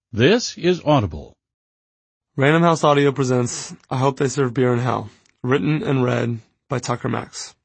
This is Audible. Random House Audio presents I Hope They Serve Beer in Hell, written and read by Tucker Max.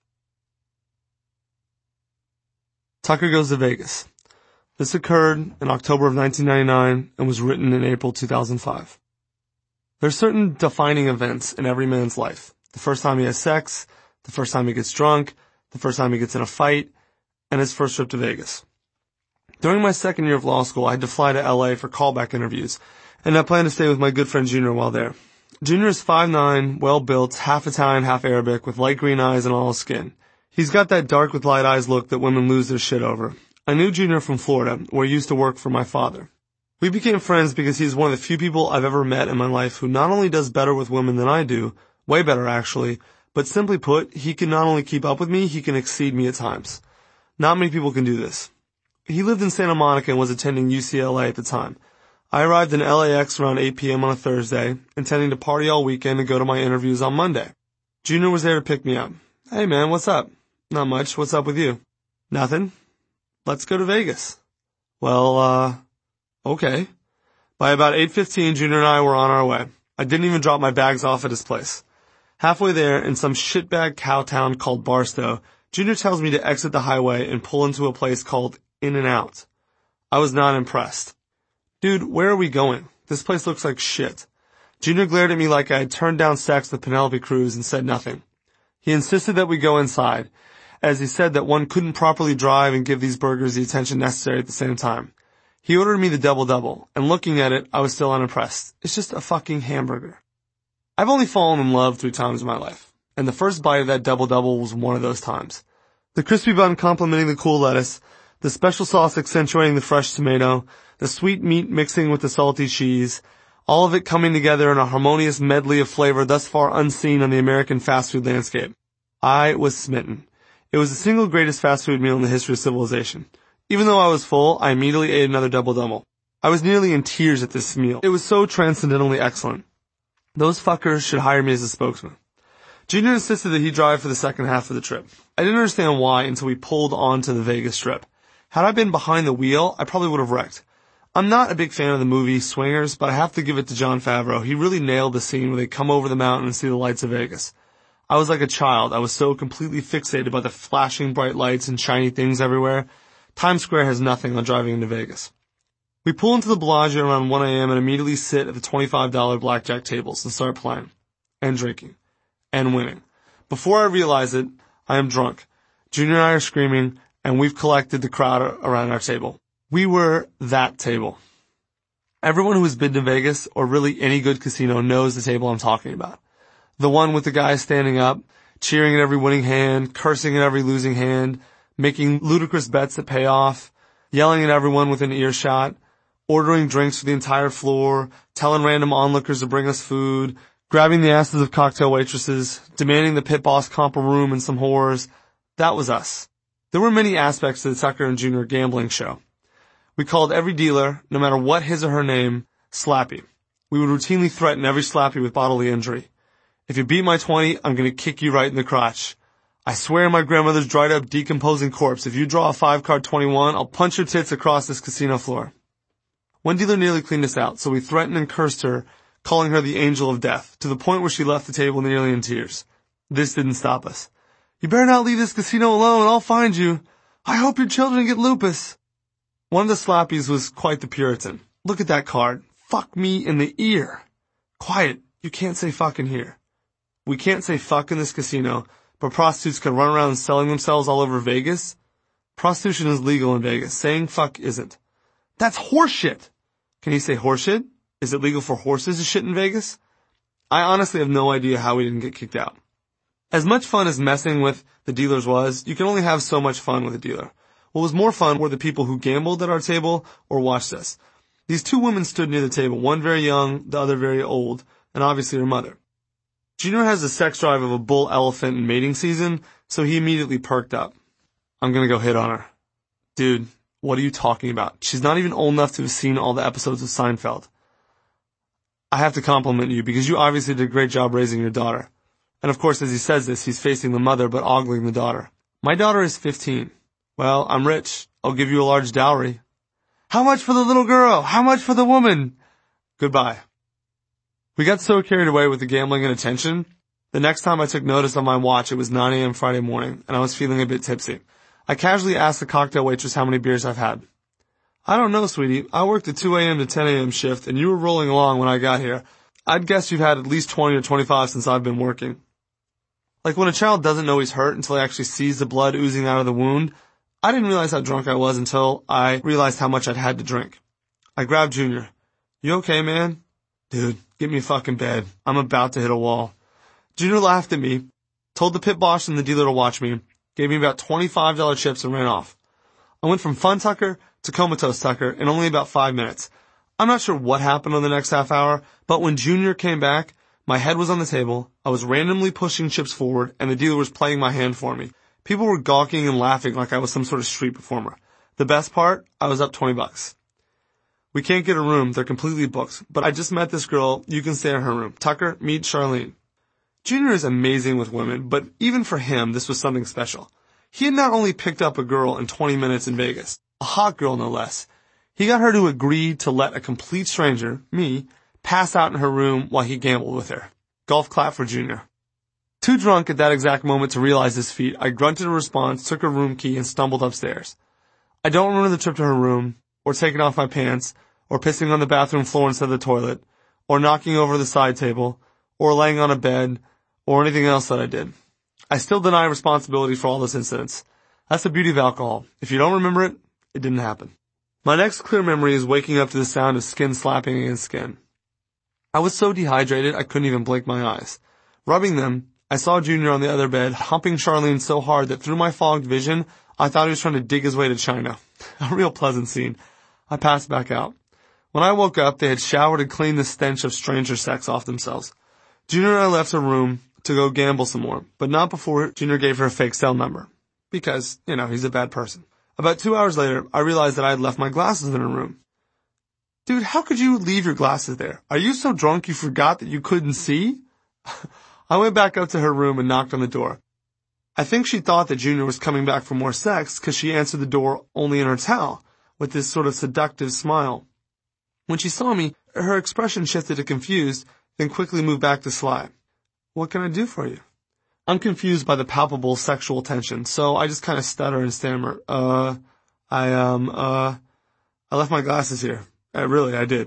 Tucker Goes to Vegas. This occurred in October of 1999 and was written in April 2005. There are certain defining events in every man's life. The first time he has sex, the first time he gets drunk, the first time he gets in a fight, and his first trip to Vegas. During my second year of law school, I had to fly to LA for callback interviews, and I planned to stay with my good friend Junior while there. Junior is 5'9", well-built, half Italian, half Arabic, with light green eyes and olive skin. He's got that dark with light eyes look that women lose their shit over. I knew Junior from Florida, where he used to work for my father. We became friends because he's one of the few people I've ever met in my life who not only does better with women than I do, way better actually, but simply put, he can not only keep up with me, he can exceed me at times. Not many people can do this. He lived in Santa Monica and was attending UCLA at the time. I arrived in LAX around 8 p.m. on a Thursday, intending to party all weekend and go to my interviews on Monday. Junior was there to pick me up. Hey man, what's up? Not much. What's up with you? Nothing. Let's go to Vegas. Well, okay. By about 8:15, Junior and I were on our way. I didn't even drop my bags off at his place. Halfway there, in some shitbag cow town called Barstow, Junior tells me to exit the highway and pull into a place called In-N-Out. I was not impressed. Dude, where are we going? This place looks like shit. Junior glared at me like I had turned down sex with Penelope Cruz and said nothing. He insisted that we go inside, as he said that one couldn't properly drive and give these burgers the attention necessary at the same time. He ordered me the double-double, and looking at it, I was still unimpressed. It's just a fucking hamburger. I've only fallen in love 3 times in my life, and the first bite of that double-double was one of those times. The crispy bun complementing the cool lettuce, the special sauce accentuating the fresh tomato, the sweet meat mixing with the salty cheese, all of it coming together in a harmonious medley of flavor thus far unseen on the American fast food landscape. I was smitten. It was the single greatest fast food meal in the history of civilization. Even though I was full, I immediately ate another double-double. I was nearly in tears at this meal. It was so transcendentally excellent. Those fuckers should hire me as a spokesman. Junior insisted that he drive for the second half of the trip. I didn't understand why until we pulled onto the Vegas Strip. Had I been behind the wheel, I probably would have wrecked. I'm not a big fan of the movie Swingers, but I have to give it to Jon Favreau. He really nailed the scene where they come over the mountain and see the lights of Vegas. I was like a child. I was so completely fixated by the flashing bright lights and shiny things everywhere. Times Square has nothing on driving into Vegas. We pull into the Bellagio around 1 a.m. and immediately sit at the $25 blackjack tables and start playing. And drinking. And winning. Before I realize it, I am drunk. Junior and I are screaming, and we've collected the crowd around our table. We were that table. Everyone who has been to Vegas, or really any good casino, knows the table I'm talking about. The one with the guys standing up, cheering at every winning hand, cursing at every losing hand, making ludicrous bets that pay off, yelling at everyone within earshot, ordering drinks for the entire floor, telling random onlookers to bring us food, grabbing the asses of cocktail waitresses, demanding the pit boss comp a room and some whores. That was us. There were many aspects to the Tucker and Junior gambling show. We called every dealer, no matter what his or her name, Slappy. We would routinely threaten every Slappy with bodily injury. If you beat my 20, I'm going to kick you right in the crotch. I swear on my grandmother's dried up, decomposing corpse, if you draw a 5-card 21, I'll punch your tits across this casino floor. One dealer nearly cleaned us out, so we threatened and cursed her, calling her the angel of death, to the point where she left the table nearly in tears. This didn't stop us. You better not leave this casino alone, I'll find you. I hope your children get lupus. One of the Slappies was quite the Puritan. Look at that card. Fuck me in the ear. Quiet. You can't say fuck in here. We can't say fuck in this casino, but prostitutes can run around selling themselves all over Vegas. Prostitution is legal in Vegas. Saying fuck isn't. That's horseshit. Can you say horseshit? Is it legal for horses to shit in Vegas? I honestly have no idea how we didn't get kicked out. As much fun as messing with the dealers was, you can only have so much fun with a dealer. What was more fun were the people who gambled at our table or watched us. These 2 women stood near the table, one very young, the other very old, and obviously her mother. Junior has the sex drive of a bull elephant in mating season, so he immediately perked up. I'm gonna go hit on her. Dude, what are you talking about? She's not even old enough to have seen all the episodes of Seinfeld. I have to compliment you because you obviously did a great job raising your daughter. And of course, as he says this, he's facing the mother but ogling the daughter. My daughter is 15. Well, I'm rich. I'll give you a large dowry. How much for the little girl? How much for the woman? Goodbye. We got so carried away with the gambling and attention. The next time I took notice on my watch, it was 9 a.m. Friday morning, and I was feeling a bit tipsy. I casually asked the cocktail waitress how many beers I've had. I don't know, sweetie. I worked a 2 a.m. to 10 a.m. shift, and you were rolling along when I got here. I'd guess you've had at least 20 or 25 since I've been working. Like when a child doesn't know he's hurt until he actually sees the blood oozing out of the wound, I didn't realize how drunk I was until I realized how much I'd had to drink. I grabbed Junior. You okay, man? Dude, get me a fucking bed. I'm about to hit a wall. Junior laughed at me, told the pit boss and the dealer to watch me, gave me about $25 chips and ran off. I went from fun Tucker to comatose Tucker in only about 5 minutes. I'm not sure what happened in the next half hour, but when Junior came back, my head was on the table, I was randomly pushing chips forward, and the dealer was playing my hand for me. People were gawking and laughing like I was some sort of street performer. The best part, I was up $20. We can't get a room, they're completely booked, but I just met this girl, you can stay in her room. Tucker, meet Charlene. Junior is amazing with women, but even for him, this was something special. He had not only picked up a girl in 20 minutes in Vegas, a hot girl no less. He got her to agree to let a complete stranger, me, pass out in her room while he gambled with her. Golf clap for Junior. Too drunk at that exact moment to realize this feat, I grunted a response, took her room key, and stumbled upstairs. I don't remember the trip to her room, or taking off my pants, or pissing on the bathroom floor instead of the toilet, or knocking over the side table, or laying on a bed, or anything else that I did. I still deny responsibility for all those incidents. That's the beauty of alcohol. If you don't remember it, it didn't happen. My next clear memory is waking up to the sound of skin slapping against skin. I was so dehydrated I couldn't even blink my eyes. Rubbing them, I saw Junior on the other bed, humping Charlene so hard that through my fogged vision, I thought he was trying to dig his way to China. A real pleasant scene. I passed back out. When I woke up, they had showered and cleaned the stench of stranger sex off themselves. Junior and I left her room to go gamble some more, but not before Junior gave her a fake cell number. Because, he's a bad person. About 2 hours later, I realized that I had left my glasses in her room. Dude, how could you leave your glasses there? Are you so drunk you forgot that you couldn't see? I went back up to her room and knocked on the door. I think she thought that Junior was coming back for more sex because she answered the door only in her towel, with this sort of seductive smile. When she saw me, her expression shifted to confused, then quickly moved back to sly. What can I do for you? I'm confused by the palpable sexual tension, so I just kind of stutter and stammer. I left my glasses here. I did.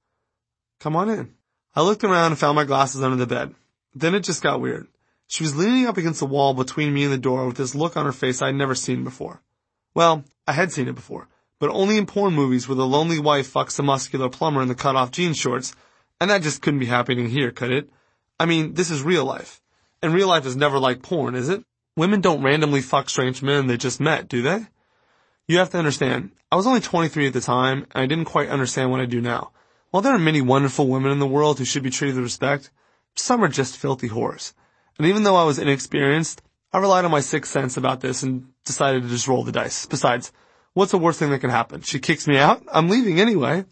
Come on in. I looked around and found my glasses under the bed. Then it just got weird. She was leaning up against the wall between me and the door with this look on her face I'd never seen before. Well, I had seen it before, but only in porn movies where the lonely wife fucks a muscular plumber in the cut-off jean shorts, and that just couldn't be happening here, could it? I mean, this is real life. And real life is never like porn, is it? Women don't randomly fuck strange men they just met, do they? You have to understand, I was only 23 at the time, and I didn't quite understand what I do now. While there are many wonderful women in the world who should be treated with respect, some are just filthy whores. And even though I was inexperienced, I relied on my sixth sense about this and decided to just roll the dice. Besides, what's the worst thing that can happen? She kicks me out? I'm leaving anyway.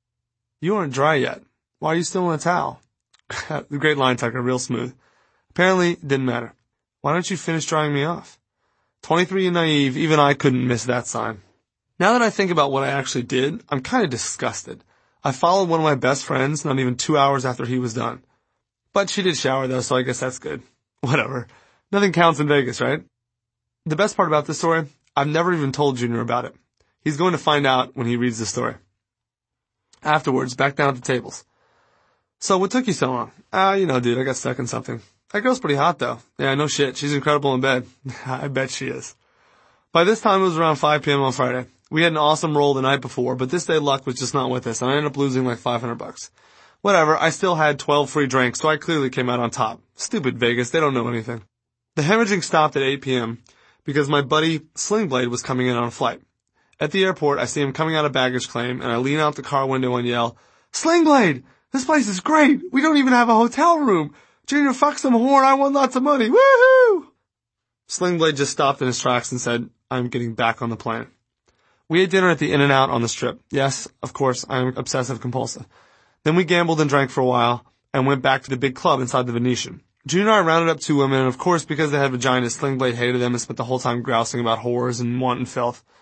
You aren't dry yet. Why are you still in a towel? The great line, Tucker, real smooth. Apparently, it didn't matter. Why don't you finish drying me off? 23 and naive, even I couldn't miss that sign. Now that I think about what I actually did, I'm kind of disgusted. I followed one of my best friends not even 2 hours after he was done. But she did shower though, so I guess that's good. Whatever. Nothing counts in Vegas, right? The best part about this story, I've never even told Junior about it. He's going to find out when he reads the story. Afterwards, back down at the tables. So what took you so long? Dude, I got stuck in something. That girl's pretty hot though. Yeah, no shit. She's incredible in bed. I bet she is. By this time it was around 5 p.m. on Friday. We had an awesome roll the night before, but this day luck was just not with us, and I ended up losing like $500. Whatever, I still had 12 free drinks, so I clearly came out on top. Stupid Vegas, they don't know anything. The hemorrhaging stopped at 8 p.m. because my buddy Slingblade was coming in on a flight. At the airport, I see him coming out of baggage claim, and I lean out the car window and yell, Slingblade! This place is great! We don't even have a hotel room! Junior, fuck some whore, I won lots of money! Woohoo! Slingblade just stopped in his tracks and said, I'm getting back on the plane. We ate dinner at the In-N-Out on the Strip. Yes, of course, I'm obsessive compulsive. Then we gambled and drank for a while, and went back to the big club inside the Venetian. Junior and I rounded up 2 women, and of course, because they had vaginas, Slingblade hated them and spent the whole time grousing about whores and wanton filth.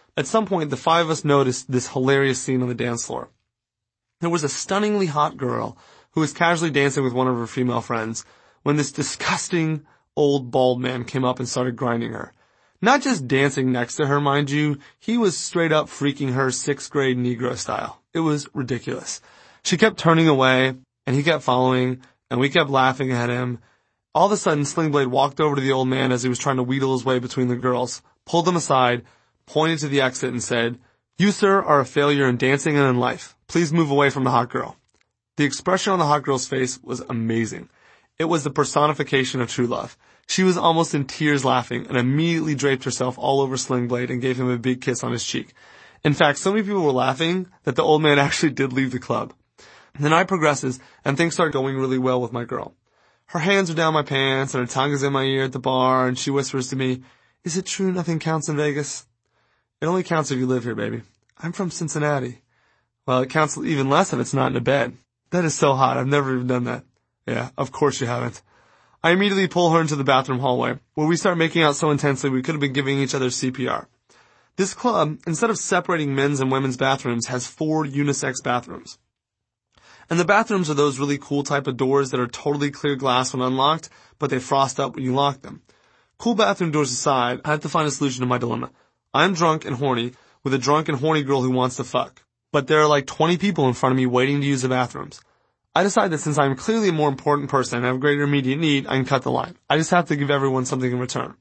At some point, the five of us noticed this hilarious scene on the dance floor. There was a stunningly hot girl who was casually dancing with one of her female friends when this disgusting old bald man came up and started grinding her. Not just dancing next to her, mind you, he was straight up freaking her 6th grade Negro style. It was ridiculous. She kept turning away, and he kept following, and we kept laughing at him. All of a sudden, Sling Blade walked over to the old man as he was trying to wheedle his way between the girls, pulled them aside, pointed to the exit and said, "You, sir, are a failure in dancing and in life. Please move away from the hot girl." The expression on the hot girl's face was amazing. It was the personification of true love. She was almost in tears laughing and immediately draped herself all over Sling Blade and gave him a big kiss on his cheek. In fact, so many people were laughing that the old man actually did leave the club. The night progresses and things start going really well with my girl. Her hands are down my pants and her tongue is in my ear at the bar and she whispers to me, "Is it true nothing counts in Vegas?" "It only counts if you live here, baby." "I'm from Cincinnati." "Well, it counts even less if it's not in a bed." "That is so hot. I've never even done that." "Yeah, of course you haven't." I immediately pull her into the bathroom hallway, where we start making out so intensely we could have been giving each other CPR. This club, instead of separating men's and women's bathrooms, has 4 unisex bathrooms. And the bathrooms are those really cool type of doors that are totally clear glass when unlocked, but they frost up when you lock them. Cool bathroom doors aside, I have to find a solution to my dilemma. I'm drunk and horny, with a drunk and horny girl who wants to fuck. But there are like 20 people in front of me waiting to use the bathrooms. I decide that since I'm clearly a more important person and have a greater immediate need, I can cut the line. I just have to give everyone something in return.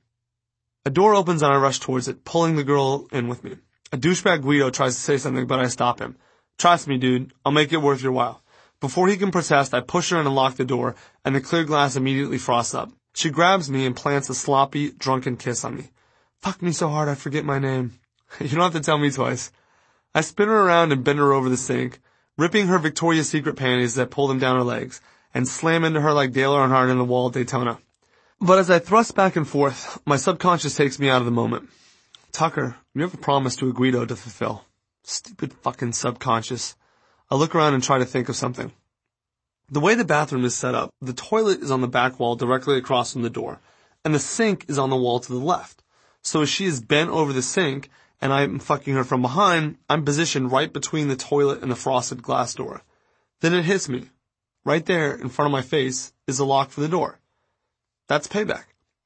A door opens and I rush towards it, pulling the girl in with me. A douchebag Guido tries to say something, but I stop him. "Trust me, dude. I'll make it worth your while." Before he can protest, I push her in and lock the door, and the clear glass immediately frosts up. She grabs me and plants a sloppy, drunken kiss on me. Fuck me so hard I forget my name. You don't have to tell me twice. I spin her around and bend her over the sink, ripping her Victoria's Secret panties that pull them down her legs, and slam into her like Dale Earnhardt in the wall at Daytona. But as I thrust back and forth, my subconscious takes me out of the moment. Tucker, you have a promise to a Guido to fulfill. Stupid fucking subconscious. I look around and try to think of something. The way the bathroom is set up, the toilet is on the back wall directly across from the door, and the sink is on the wall to the left. So as she is bent over the sink, and I'm fucking her from behind, I'm positioned right between the toilet and the frosted glass door. Then it hits me. Right there, in front of my face, is the lock for the door. That's payback.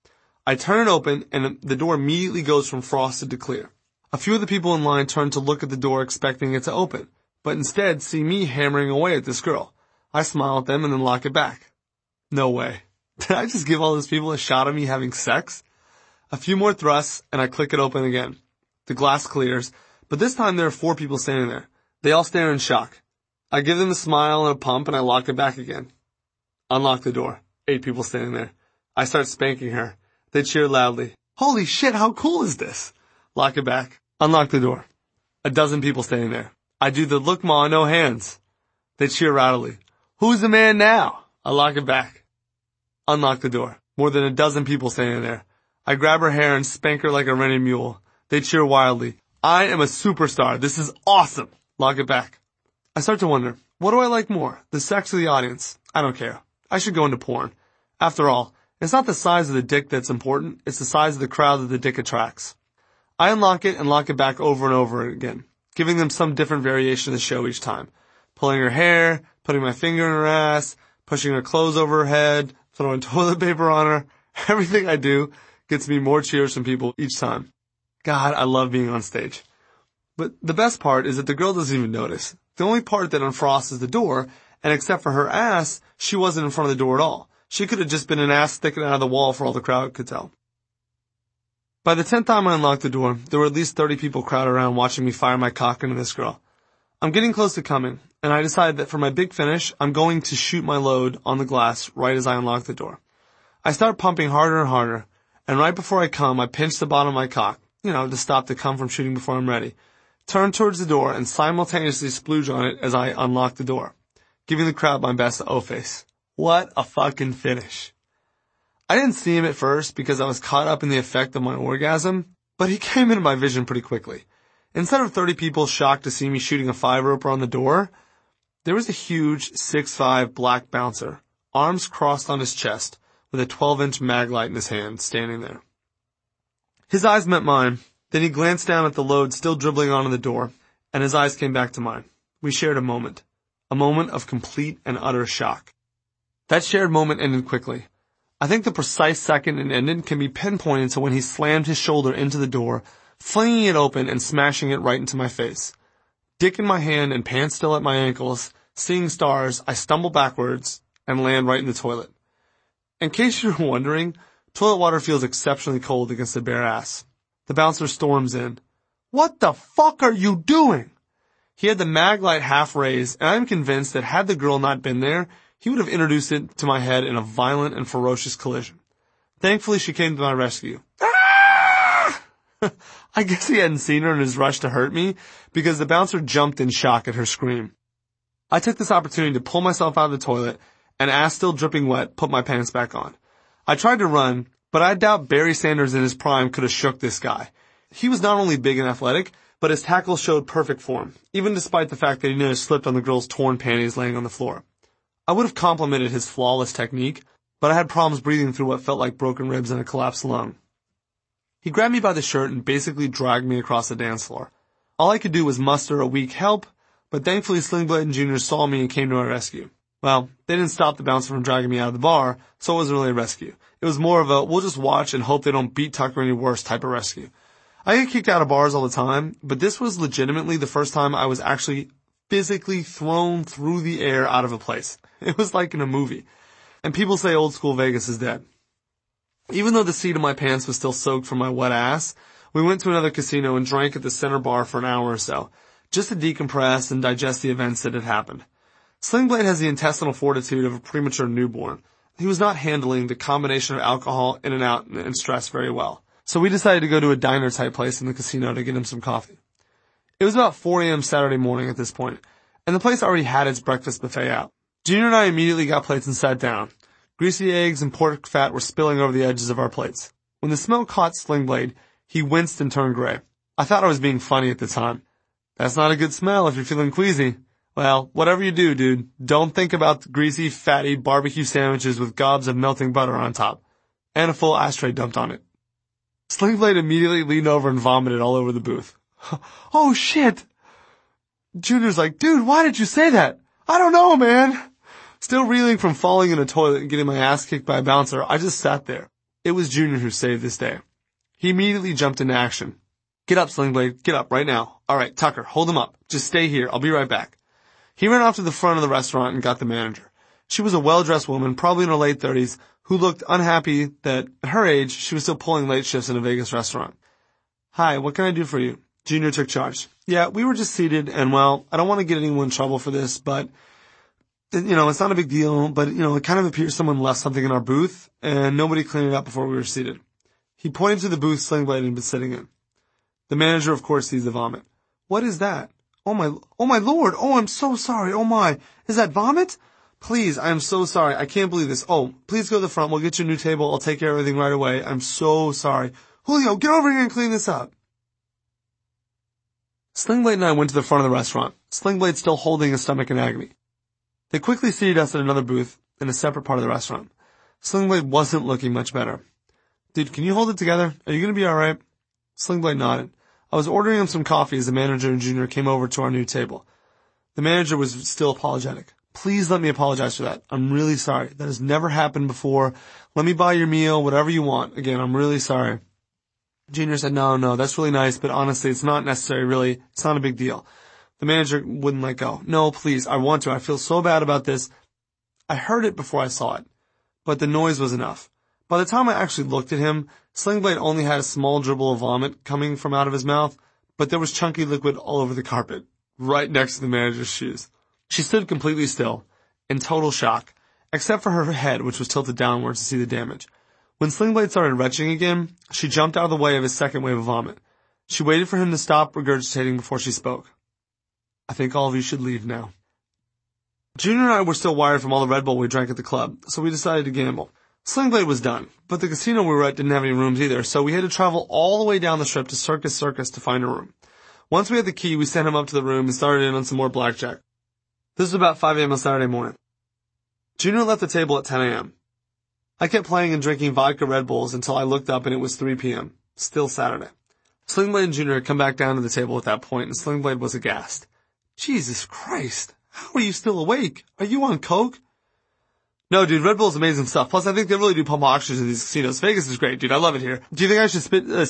I turn it open, and the door immediately goes from frosted to clear. A few of the people in line turn to look at the door expecting it to open, but instead see me hammering away at this girl. I smile at them and then lock it back. No way. Did I just give all those people a shot of me having sex? A few more thrusts, and I click it open again. The glass clears, but this time there are 4 people standing there. They all stare in shock. I give them a smile and a pump, and I lock it back again. Unlock the door. 8 people standing there. I start spanking her. They cheer loudly. Holy shit, how cool is this? Lock it back. Unlock the door. A dozen people standing there. I do the look ma, no hands. They cheer rowdily. Who's the man now? I lock it back. Unlock the door. More than a dozen people standing there. I grab her hair and spank her like a rented mule. They cheer wildly. I am a superstar. This is awesome. Lock it back. I start to wonder, what do I like more? The sex or the audience? I don't care. I should go into porn. After all, it's not the size of the dick that's important. It's the size of the crowd that the dick attracts. I unlock it and lock it back over and over again, giving them some different variation of the show each time. Pulling her hair, putting my finger in her ass, pushing her clothes over her head, throwing toilet paper on her. Everything I do gets me more cheers from people each time. God, I love being on stage. But the best part is that the girl doesn't even notice. The only part that unfrosts is the door, and except for her ass, she wasn't in front of the door at all. She could have just been an ass sticking out of the wall for all the crowd could tell. By the 10th time I unlocked the door, there were at least 30 people crowded around watching me fire my cock into this girl. I'm getting close to coming, and I decide that for my big finish, I'm going to shoot my load on the glass right as I unlock the door. I start pumping harder and harder, and right before I come, I pinch the bottom of my cock, to stop the cum from shooting before I'm ready. Turn towards the door and simultaneously splooge on it as I unlock the door, giving the crowd my best O-face. What a fucking finish. I didn't see him at first because I was caught up in the effect of my orgasm, but he came into my vision pretty quickly. Instead of 30 people shocked to see me shooting a 5-roper on the door, there was a huge 6'5" black bouncer, arms crossed on his chest, with a 12-inch mag light in his hand, standing there. His eyes met mine. Then he glanced down at the load still dribbling onto the door, and his eyes came back to mine. We shared a moment of complete and utter shock. That shared moment ended quickly. I think the precise second it ended can be pinpointed to when he slammed his shoulder into the door, flinging it open and smashing it right into my face. Dick in my hand and pants still at my ankles, seeing stars, I stumble backwards and land right in the toilet. In case you're wondering, toilet water feels exceptionally cold against a bare ass. The bouncer storms in. "What the fuck are you doing?" He had the mag light half raised, and I'm convinced that had the girl not been there, he would have introduced it to my head in a violent and ferocious collision. Thankfully, she came to my rescue. Ah! I guess he hadn't seen her in his rush to hurt me, because the bouncer jumped in shock at her scream. I took this opportunity to pull myself out of the toilet, and ass still dripping wet, put my pants back on. I tried to run, but I doubt Barry Sanders in his prime could have shook this guy. He was not only big and athletic, but his tackle showed perfect form, even despite the fact that he nearly slipped on the girl's torn panties laying on the floor. I would have complimented his flawless technique, but I had problems breathing through what felt like broken ribs and a collapsed lung. He grabbed me by the shirt and basically dragged me across the dance floor. All I could do was muster a weak help, but thankfully Sling Blade and Junior saw me and came to my rescue. Well, they didn't stop the bouncer from dragging me out of the bar, so it wasn't really a rescue. It was more of a, we'll just watch and hope they don't beat Tucker any worse type of rescue. I get kicked out of bars all the time, but this was legitimately the first time I was actually physically thrown through the air out of a place. It was like in a movie. And people say old school Vegas is dead. Even though the seat of my pants was still soaked from my wet ass, we went to another casino and drank at the center bar for an hour or so, just to decompress and digest the events that had happened. Sling Blade has the intestinal fortitude of a premature newborn. He was not handling the combination of alcohol, in and out, and stress very well. So we decided to go to a diner-type place in the casino to get him some coffee. It was about 4 a.m. Saturday morning at this point, and the place already had its breakfast buffet out. Junior and I immediately got plates and sat down. Greasy eggs and pork fat were spilling over the edges of our plates. When the smell caught Sling Blade, he winced and turned gray. I thought I was being funny at the time. That's not a good smell if you're feeling queasy. Well, whatever you do, dude, don't think about the greasy, fatty barbecue sandwiches with gobs of melting butter on top. And a full ashtray dumped on it. Sling Blade immediately leaned over and vomited all over the booth. Oh shit! Junior's like, dude, why did you say that? I don't know, man. Still reeling from falling in a toilet and getting my ass kicked by a bouncer, I just sat there. It was Junior who saved this day. He immediately jumped into action. Get up, Sling Blade. Get up right now. All right, Tucker, hold him up. Just stay here. I'll be right back. He ran off to the front of the restaurant and got the manager. She was a well-dressed woman, probably in her late 30s, who looked unhappy that, at her age, she was still pulling late shifts in a Vegas restaurant. Hi, what can I do for you? Junior took charge. Yeah, we were just seated, and well, I don't want to get anyone in trouble for this, but, it's not a big deal, but, it kind of appears someone left something in our booth, and nobody cleaned it up before we were seated. He pointed to the booth Sling Blade had been sitting in. The manager, of course, sees the vomit. What is that? Oh my lord, oh, I'm so sorry, oh my, is that vomit? Please, I am so sorry, I can't believe this. Oh, please go to the front, we'll get you a new table, I'll take care of everything right away. I'm so sorry. Julio, get over here and clean this up. Sling Blade and I went to the front of the restaurant, Sling Blade still holding his stomach in agony. They quickly seated us at another booth in a separate part of the restaurant. Sling Blade wasn't looking much better. Dude, can you hold it together? Are you gonna be alright? Sling Blade nodded. I was ordering him some coffee as the manager and Junior came over to our new table. The manager was still apologetic. Please let me apologize for that. I'm really sorry. That has never happened before. Let me buy your meal, whatever you want. Again, I'm really sorry. Junior said, no, that's really nice, but honestly, it's not necessary, really. It's not a big deal. The manager wouldn't let go. No, please, I want to. I feel so bad about this. I heard it before I saw it, but the noise was enough. By the time I actually looked at him, Sling Blade only had a small dribble of vomit coming from out of his mouth, but there was chunky liquid all over the carpet, right next to the manager's shoes. She stood completely still, in total shock, except for her head, which was tilted downwards to see the damage. When Sling Blade started retching again, she jumped out of the way of his second wave of vomit. She waited for him to stop regurgitating before she spoke. I think all of you should leave now. Junior and I were still wired from all the Red Bull we drank at the club, so we decided to gamble. Sling Blade was done, but the casino we were at didn't have any rooms either, so we had to travel all the way down the strip to Circus Circus to find a room. Once we had the key, we sent him up to the room and started in on some more blackjack. This was about 5 a.m. on Saturday morning. Junior left the table at 10 a.m. I kept playing and drinking vodka Red Bulls until I looked up and it was 3 p.m. Still Saturday. Sling Blade and Junior had come back down to the table at that point, and Sling Blade was aghast. Jesus Christ, how are you still awake? Are you on coke? No, dude, Red Bull's amazing stuff. Plus, I think they really do pump oxygen in these casinos. Vegas is great, dude. I love it here. Do you think I should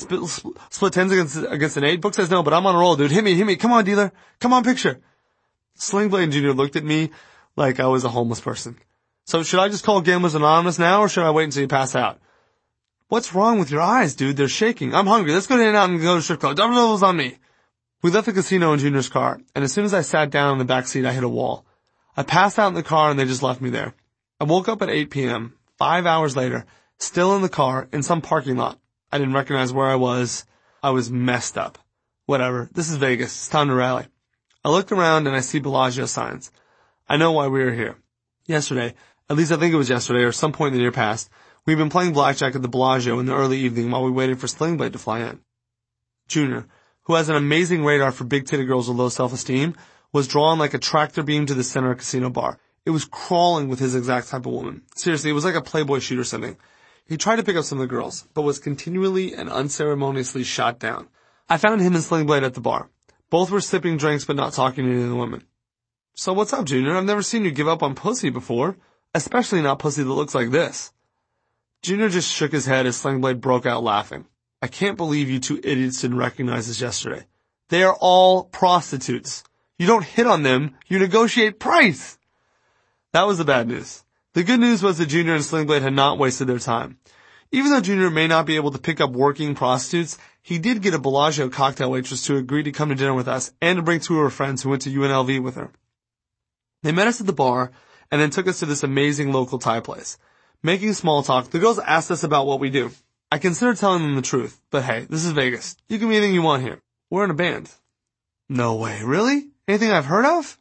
split tens against an 8? Book says no, but I'm on a roll, dude. Hit me. Come on, dealer. Come on, picture. Sling Blade Jr. looked at me like I was a homeless person. So should I just call Gamblers Anonymous now, or should I wait until you pass out? What's wrong with your eyes, dude? They're shaking. I'm hungry. Let's go to In-N-Out and go to strip club. Double doubles on me. We left the casino in Junior's car, and as soon as I sat down in the back seat, I hit a wall. I passed out in the car, and they just left me there. I woke up at 8 p.m., 5 hours later, still in the car, in some parking lot. I didn't recognize where I was. I was messed up. Whatever. This is Vegas. It's time to rally. I looked around, and I see Bellagio signs. I know why we were here. Yesterday, at least I think it was yesterday or some point in the near past, we've been playing blackjack at the Bellagio in the early evening while we waited for Sling Blade to fly in. Junior, who has an amazing radar for big-titted girls with low self-esteem, was drawn like a tractor beam to the center of a casino bar. It was crawling with his exact type of woman. Seriously, it was like a Playboy shoot or something. He tried to pick up some of the girls, but was continually and unceremoniously shot down. I found him and Sling Blade at the bar. Both were sipping drinks but not talking to any of the women. So what's up, Junior? I've never seen you give up on pussy before. Especially not pussy that looks like this. Junior just shook his head as Sling Blade broke out laughing. I can't believe you two idiots didn't recognize this yesterday. They are all prostitutes. You don't hit on them, you negotiate price. That was the bad news. The good news was that Junior and Sling Blade had not wasted their time. Even though Junior may not be able to pick up working prostitutes, he did get a Bellagio cocktail waitress to agree to come to dinner with us and to bring 2 of her friends who went to UNLV with her. They met us at the bar and then took us to this amazing local Thai place. Making small talk, the girls asked us about what we do. I considered telling them the truth, but hey, this is Vegas. You can be anything you want here. We're in a band. No way, really? Anything I've heard of?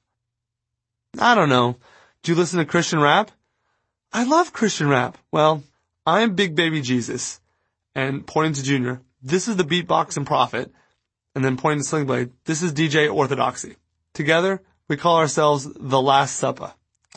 I don't know. Do you listen to Christian rap? I love Christian rap. Well, I'm Big Baby Jesus. And pointing to Junior, this is the beatboxing prophet. And then pointing to Sling Blade, this is DJ Orthodoxy. Together, we call ourselves The Last Supper.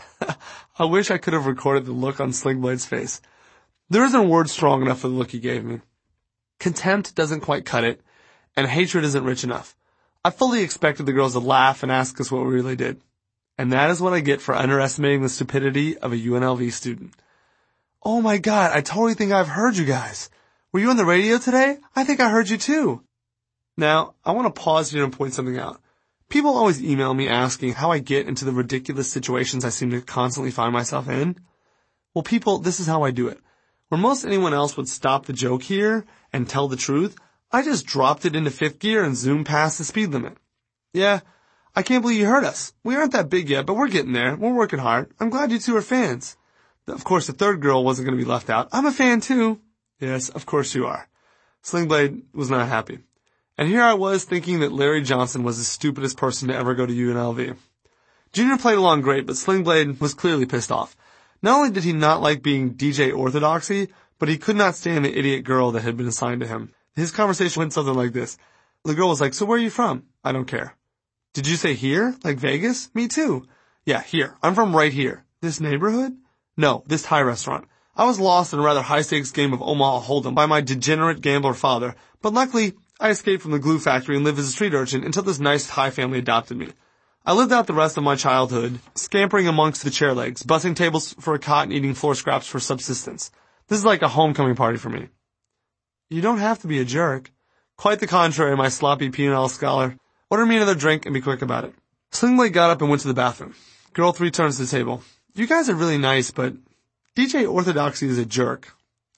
I wish I could have recorded the look on Sling Blade's face. There isn't a word strong enough for the look he gave me. Contempt doesn't quite cut it, and hatred isn't rich enough. I fully expected the girls to laugh and ask us what we really did. And that is what I get for underestimating the stupidity of a UNLV student. Oh my God, I totally think I've heard you guys. Were you on the radio today? I think I heard you too. Now, I want to pause here and point something out. People always email me asking how I get into the ridiculous situations I seem to constantly find myself in. Well, people, this is how I do it. Where most anyone else would stop the joke here and tell the truth, I just dropped it into 5th gear and zoomed past the speed limit. Yeah, I can't believe you heard us. We aren't that big yet, but we're getting there. We're working hard. I'm glad you two are fans. Of course, the third girl wasn't going to be left out. I'm a fan too. Yes, of course you are. Sling Blade was not happy. And here I was thinking that Larry Johnson was the stupidest person to ever go to UNLV. Junior played along great, but Sling Blade was clearly pissed off. Not only did he not like being DJ Orthodoxy, but he could not stand the idiot girl that had been assigned to him. His conversation went something like this. The girl was like, so where are you from? I don't care. Did you say here? Like Vegas? Me too. Yeah, here. I'm from right here. This neighborhood? No, this Thai restaurant. I was lost in a rather high-stakes game of Omaha Hold'em by my degenerate gambler father, but luckily, I escaped from the glue factory and lived as a street urchin until this nice Thai family adopted me. I lived out the rest of my childhood, scampering amongst the chair legs, bussing tables for a cot and eating floor scraps for subsistence. This is like a homecoming party for me. You don't have to be a jerk. Quite the contrary, my sloppy P&L scholar. Order me another drink and be quick about it. Sling Blade got up and went to the bathroom. Girl 3 turns to the table. You guys are really nice, but DJ Orthodoxy is a jerk.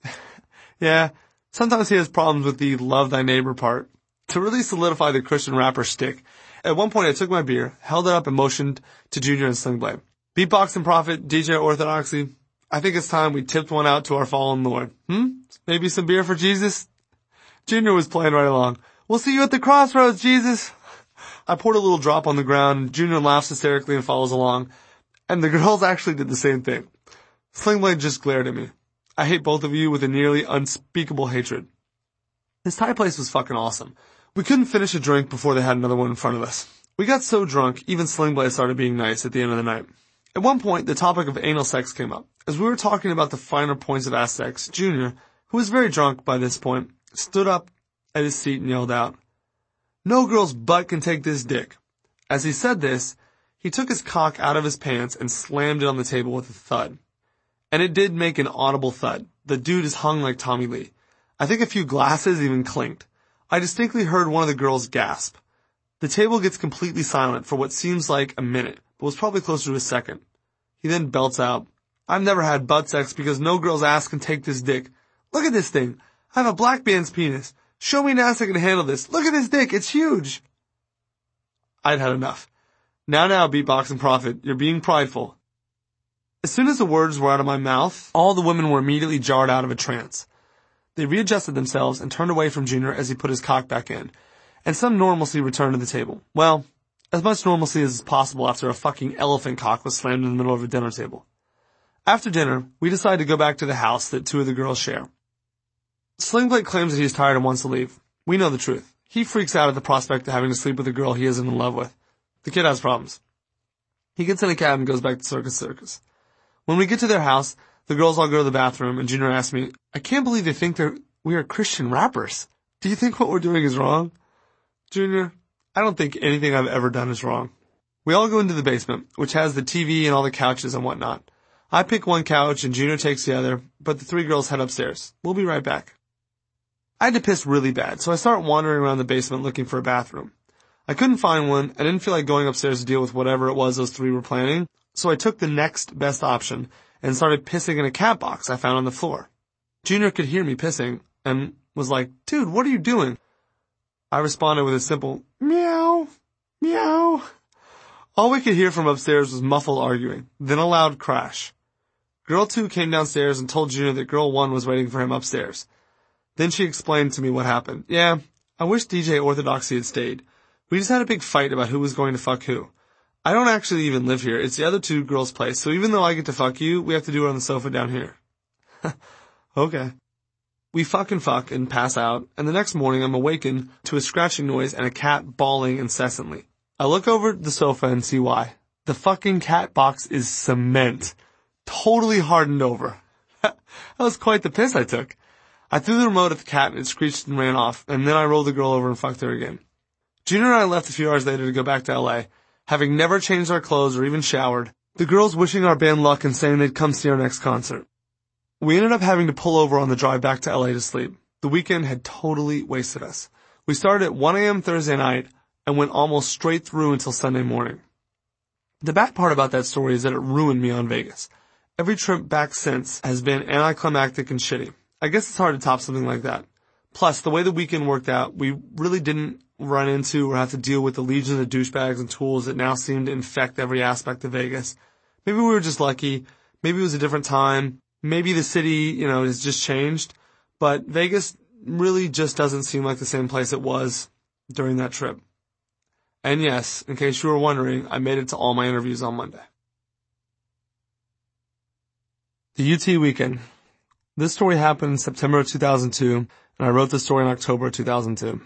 Yeah, sometimes he has problems with the love thy neighbor part. To really solidify the Christian rapper shtick, at one point I took my beer, held it up and motioned to Junior and Sling Blade. Beatboxing prophet, DJ Orthodoxy, I think it's time we tipped one out to our fallen Lord. Maybe some beer for Jesus? Junior was playing right along. We'll see you at the crossroads, Jesus. I poured a little drop on the ground, Junior laughs hysterically and follows along. And the girls actually did the same thing. Sling Blade just glared at me. I hate both of you with a nearly unspeakable hatred. This Thai place was fucking awesome. We couldn't finish a drink before they had another one in front of us. We got so drunk, even Sling Blade started being nice at the end of the night. At one point, the topic of anal sex came up. As we were talking about the finer points of ass sex, Junior, who was very drunk by this point, stood up at his seat and yelled out, "No girl's butt can take this dick." As he said this, he took his cock out of his pants and slammed it on the table with a thud. And it did make an audible thud. The dude is hung like Tommy Lee. I think a few glasses even clinked. I distinctly heard one of the girls gasp. The table gets completely silent for what seems like a minute, but was probably closer to a second. He then belts out, "I've never had butt sex because no girl's ass can take this dick. Look at this thing. I have a black man's penis. Show me an ass that can handle this. Look at this dick. It's huge." I'd had enough. Now, beatboxing prophet, you're being prideful. As soon as the words were out of my mouth, all the women were immediately jarred out of a trance. They readjusted themselves and turned away from Junior as he put his cock back in, and some normalcy returned to the table. Well, as much normalcy as is possible after a fucking elephant cock was slammed in the middle of a dinner table. After dinner, we decided to go back to the house that two of the girls share. Slingblade claims that he's tired and wants to leave. We know the truth. He freaks out at the prospect of having to sleep with a girl he isn't in love with. The kid has problems. He gets in a cab and goes back to Circus. When we get to their house, the girls all go to the bathroom, and Junior asks me, "I can't believe they think we are Christian rappers. Do you think what we're doing is wrong?" Junior, I don't think anything I've ever done is wrong. We all go into the basement, which has the TV and all the couches and whatnot. I pick one couch and Junior takes the other, but the three girls head upstairs. We'll be right back. I had to piss really bad, so I start wandering around the basement looking for a bathroom. I couldn't find one. I didn't feel like going upstairs to deal with whatever it was those three were planning, so I took the next best option and started pissing in a cat box I found on the floor. Junior could hear me pissing and was like, "Dude, what are you doing?" I responded with a simple, "Meow, meow." All we could hear from upstairs was muffled arguing, then a loud crash. Girl 2 came downstairs and told Junior that Girl 1 was waiting for him upstairs. Then she explained to me what happened. "Yeah, I wish DJ Orthodoxy had stayed. We just had a big fight about who was going to fuck who. I don't actually even live here. It's the other two girls' place, so even though I get to fuck you, we have to do it on the sofa down here." Okay. We fuck and pass out, and the next morning I'm awakened to a scratching noise and a cat bawling incessantly. I look over the sofa and see why. The fucking cat box is cement. Totally hardened over. That was quite the piss I took. I threw the remote at the cat and it screeched and ran off, and then I rolled the girl over and fucked her again. Junior and I left a few hours later to go back to L.A., having never changed our clothes or even showered, the girls wishing our band luck and saying they'd come see our next concert. We ended up having to pull over on the drive back to L.A. to sleep. The weekend had totally wasted us. We started at 1 a.m. Thursday night and went almost straight through until Sunday morning. The bad part about that story is that it ruined me on Vegas. Every trip back since has been anticlimactic and shitty. I guess it's hard to top something like that. Plus, the way the weekend worked out, we really didn't run into or have to deal with the legion of douchebags and tools that now seem to infect every aspect of Vegas. Maybe we were just lucky. Maybe it was a different time. Maybe the city, has just changed. But Vegas really just doesn't seem like the same place it was during that trip. And yes, in case you were wondering, I made it to all my interviews on Monday. The UT weekend. This story happened in September of 2002, and I wrote the story in October of 2002.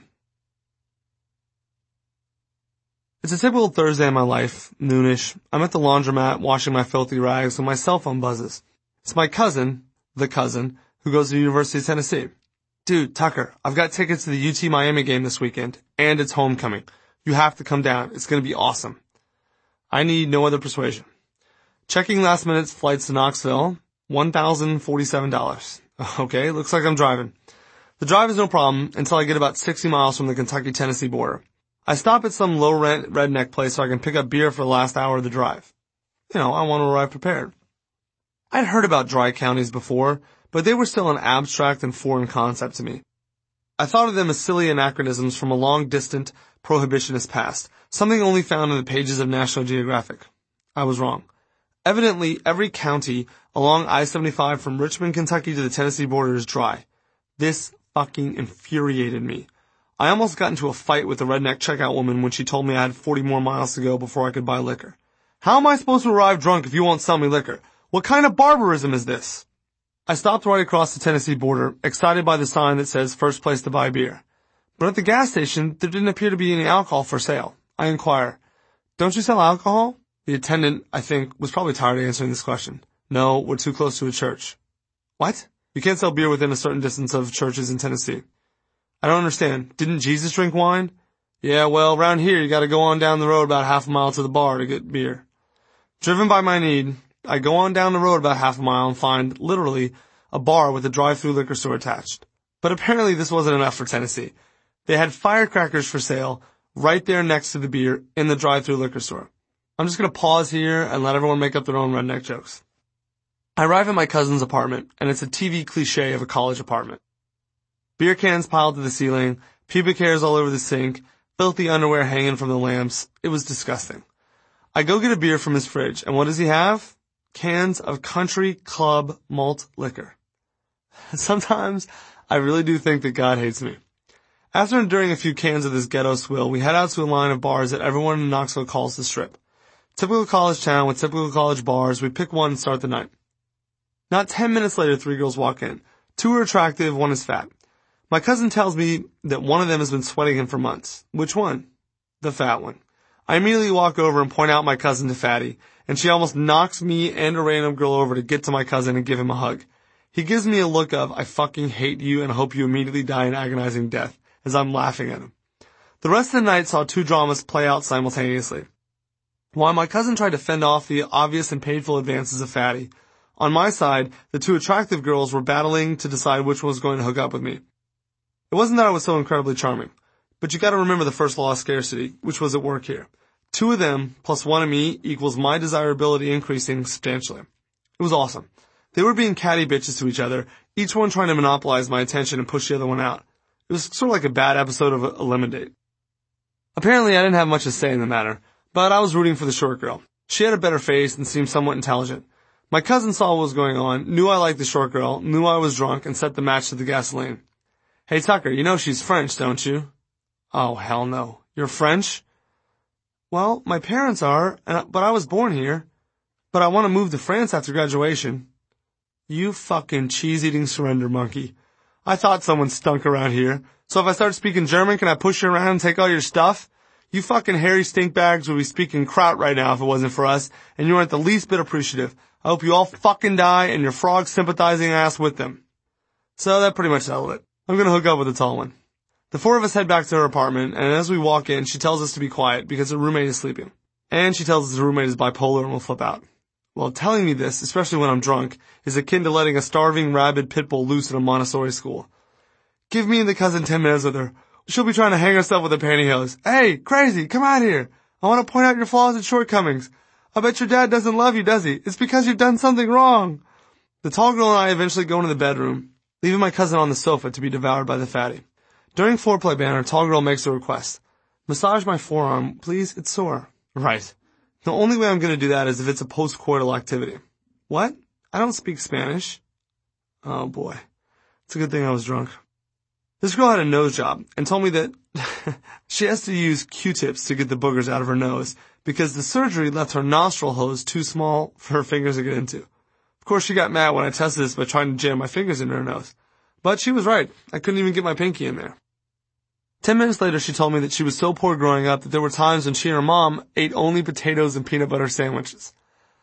It's a typical Thursday in my life, noonish. I'm at the laundromat washing my filthy rags when my cell phone buzzes. It's my cousin, who goes to the University of Tennessee. "Dude, Tucker, I've got tickets to the UT Miami game this weekend, and it's homecoming. You have to come down. It's going to be awesome." I need no other persuasion. Checking last minute flights to Knoxville, $1,047. Okay, looks like I'm driving. The drive is no problem until I get about 60 miles from the Kentucky-Tennessee border. I stop at some low-rent redneck place so I can pick up beer for the last hour of the drive. I want to arrive prepared. I'd heard about dry counties before, but they were still an abstract and foreign concept to me. I thought of them as silly anachronisms from a long-distant prohibitionist past, something only found in the pages of National Geographic. I was wrong. Evidently, every county along I-75 from Richmond, Kentucky to the Tennessee border is dry. This fucking infuriated me. I almost got into a fight with the redneck checkout woman when she told me I had 40 more miles to go before I could buy liquor. How am I supposed to arrive drunk if you won't sell me liquor? What kind of barbarism is this? I stopped right across the Tennessee border, excited by the sign that says first place to buy beer. But at the gas station, there didn't appear to be any alcohol for sale. I inquire, "Don't you sell alcohol?" The attendant, I think, was probably tired of answering this question. "No, we're too close to a church." "What? You can't sell beer within a certain distance of churches in Tennessee." I don't understand. Didn't Jesus drink wine? Yeah, well, around here you gotta go on down the road about half a mile to the bar to get beer. Driven by my need, I go on down the road about half a mile and find, literally, a bar with a drive-through liquor store attached. But apparently this wasn't enough for Tennessee. They had firecrackers for sale right there next to the beer in the drive-through liquor store. I'm just gonna pause here and let everyone make up their own redneck jokes. I arrive at my cousin's apartment, and it's a TV cliche of a college apartment. Beer cans piled to the ceiling, pubic hairs all over the sink, filthy underwear hanging from the lamps. It was disgusting. I go get a beer from his fridge, and what does he have? Cans of Country Club malt liquor. Sometimes I really do think that God hates me. After enduring a few cans of this ghetto swill, we head out to a line of bars that everyone in Knoxville calls the Strip. Typical college town with typical college bars, we pick one and start the night. Not 10 minutes later, 3 girls walk in. 2 are attractive, 1 is fat. My cousin tells me that one of them has been sweating him for months. Which one? The fat one. I immediately walk over and point out my cousin to Fatty, and she almost knocks me and a random girl over to get to my cousin and give him a hug. He gives me a look of, I fucking hate you and hope you immediately die an agonizing death, as I'm laughing at him. The rest of the night saw 2 dramas play out simultaneously. While my cousin tried to fend off the obvious and painful advances of Fatty, on my side, the 2 attractive girls were battling to decide which one was going to hook up with me. It wasn't that I was so incredibly charming, but you gotta remember the first law of scarcity, which was at work here. 2 of them, plus 1 of me, equals my desirability increasing substantially. It was awesome. They were being catty bitches to each other, each one trying to monopolize my attention and push the other one out. It was sort of like a bad episode of Eliminate. Apparently I didn't have much to say in the matter, but I was rooting for the short girl. She had a better face and seemed somewhat intelligent. My cousin saw what was going on, knew I liked the short girl, knew I was drunk, and set the match to the gasoline. Hey Tucker, you know she's French, don't you? Oh, hell no. You're French? Well, my parents are, but I was born here. But I want to move to France after graduation. You fucking cheese-eating surrender monkey. I thought someone stunk around here. So if I start speaking German, can I push you around and take all your stuff? You fucking hairy stinkbags would be speaking kraut right now if it wasn't for us, and you aren't the least bit appreciative. I hope you all fucking die and your frog sympathizing ass with them. So that pretty much settled it. I'm gonna hook up with the tall one. The 4 of us head back to her apartment, and as we walk in, she tells us to be quiet because her roommate is sleeping. And she tells us her roommate is bipolar and will flip out. Well, telling me this, especially when I'm drunk, is akin to letting a starving, rabid pit bull loose in a Montessori school. Give me and the cousin 10 minutes with her. She'll be trying to hang herself with her pantyhose. Hey, crazy, come out here. I want to point out your flaws and shortcomings. I bet your dad doesn't love you, does he? It's because you've done something wrong. The tall girl and I eventually go into the bedroom, leaving my cousin on the sofa to be devoured by the fatty. During foreplay banter, tall girl makes a request. Massage my forearm, please, it's sore. Right. The only way I'm going to do that is if it's a post-coital activity. What? I don't speak Spanish. Oh boy. It's a good thing I was drunk. This girl had a nose job and told me that she has to use Q-tips to get the boogers out of her nose because the surgery left her nostril hose too small for her fingers to get into. Of course, she got mad when I tested this by trying to jam my fingers into her nose. But she was right. I couldn't even get my pinky in there. 10 minutes later, she told me that she was so poor growing up that there were times when she and her mom ate only potatoes and peanut butter sandwiches.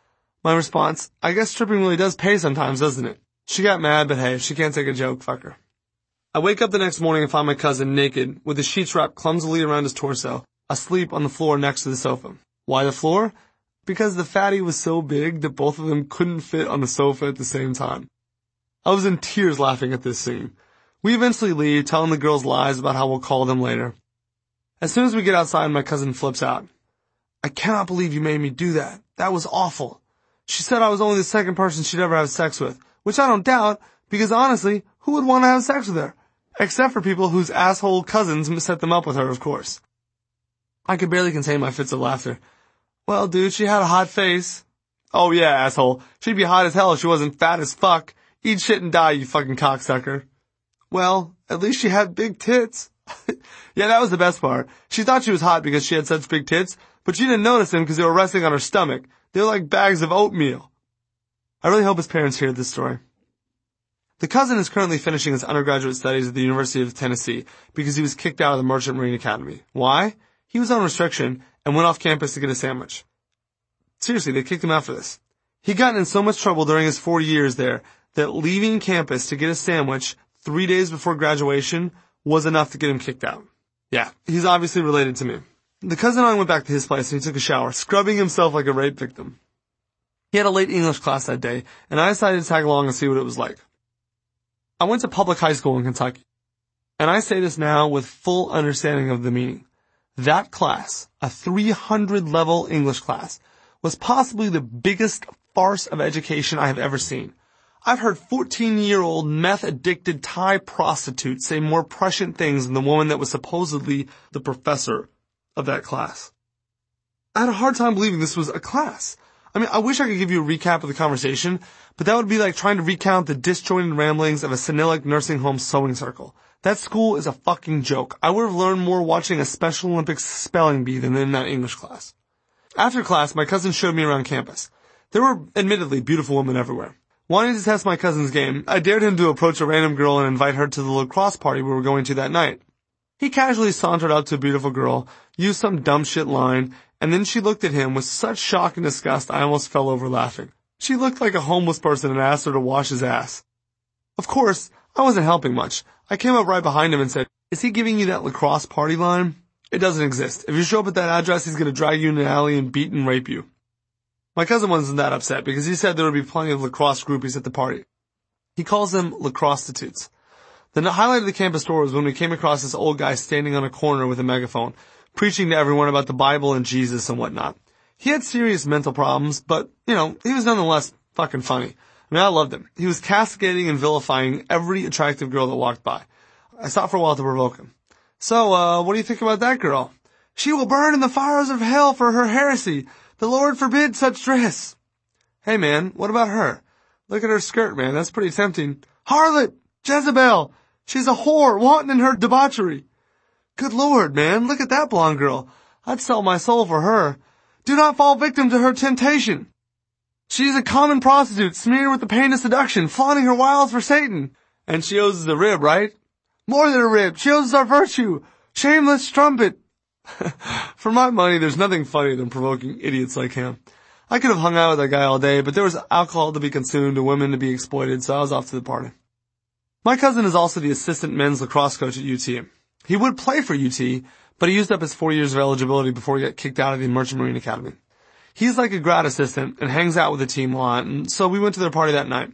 My response, I guess stripping really does pay sometimes, doesn't it? She got mad, but hey, if she can't take a joke, fuck her. I wake up the next morning and find my cousin naked, with the sheets wrapped clumsily around his torso, asleep on the floor next to the sofa. Why the floor? Because the fatty was so big that both of them couldn't fit on the sofa at the same time. I was in tears laughing at this scene. We eventually leave, telling the girls lies about how we'll call them later. As soon as we get outside, my cousin flips out. I cannot believe you made me do that. That was awful. She said I was only the second person she'd ever have sex with, which I don't doubt, because honestly, who would want to have sex with her? Except for people whose asshole cousins set them up with her, of course. I could barely contain my fits of laughter. Well, dude, she had a hot face. Oh yeah, asshole. She'd be hot as hell if she wasn't fat as fuck. Eat shit and die, you fucking cocksucker. Well, at least she had big tits. Yeah, that was the best part. She thought she was hot because she had such big tits, but she didn't notice them because they were resting on her stomach. They were like bags of oatmeal. I really hope his parents hear this story. The cousin is currently finishing his undergraduate studies at the University of Tennessee because he was kicked out of the Merchant Marine Academy. Why? He was on restriction and went off campus to get a sandwich. Seriously, they kicked him out for this. He got in so much trouble during his 4 years there that leaving campus to get a sandwich 3 days before graduation was enough to get him kicked out. Yeah, he's obviously related to me. The cousin and I went back to his place and he took a shower, scrubbing himself like a rape victim. He had a late English class that day, and I decided to tag along and see what it was like. I went to public high school in Kentucky, and I say this now with full understanding of the meaning. That class, a 300-level English class, was possibly the biggest farce of education I have ever seen. I've heard 14-year-old meth-addicted Thai prostitutes say more prescient things than the woman that was supposedly the professor of that class. I had a hard time believing this was a class. I mean, I wish I could give you a recap of the conversation, but that would be like trying to recount the disjointed ramblings of a senilic nursing home sewing circle. That school is a fucking joke. I would have learned more watching a Special Olympics spelling bee than in that English class. After class, my cousin showed me around campus. There were, admittedly, beautiful women everywhere. Wanting to test my cousin's game, I dared him to approach a random girl and invite her to the lacrosse party we were going to that night. He casually sauntered up to a beautiful girl, used some dumb shit line, and then she looked at him with such shock and disgust I almost fell over laughing. She looked like a homeless person and asked her to wash his ass. Of course, I wasn't helping much. I came up right behind him and said, "Is he giving you that lacrosse party line? It doesn't exist. If you show up at that address, he's going to drag you in an alley and beat and rape you." My cousin wasn't that upset because he said there would be plenty of lacrosse groupies at the party. He calls them lacrosse-titutes. The highlight of the campus tour was when we came across this old guy standing on a corner with a megaphone, preaching to everyone about the Bible and Jesus and whatnot. He had serious mental problems, but, he was nonetheless fucking funny. I mean, I loved him. He was castigating and vilifying every attractive girl that walked by. I stopped for a while to provoke him. "So, what do you think about that girl?" "She will burn in the fires of hell for her heresy. The Lord forbid such dress." "Hey man, what about her? Look at her skirt, man. That's pretty tempting." "Harlot! Jezebel! She's a whore, wanton in her debauchery." "Good Lord, man, look at that blonde girl. I'd sell my soul for her." "Do not fall victim to her temptation. She's a common prostitute, smeared with the pain of seduction, flaunting her wiles for Satan." "And she owes us a rib, right?" "More than a rib. She owes us our virtue. Shameless strumpet." For my money, there's nothing funnier than provoking idiots like him. I could have hung out with that guy all day, but there was alcohol to be consumed and women to be exploited, so I was off to the party. My cousin is also the assistant men's lacrosse coach at UT. He would play for UT, but he used up his 4 years of eligibility before he got kicked out of the Merchant Marine Academy. He's like a grad assistant and hangs out with the team a lot, and so we went to their party that night.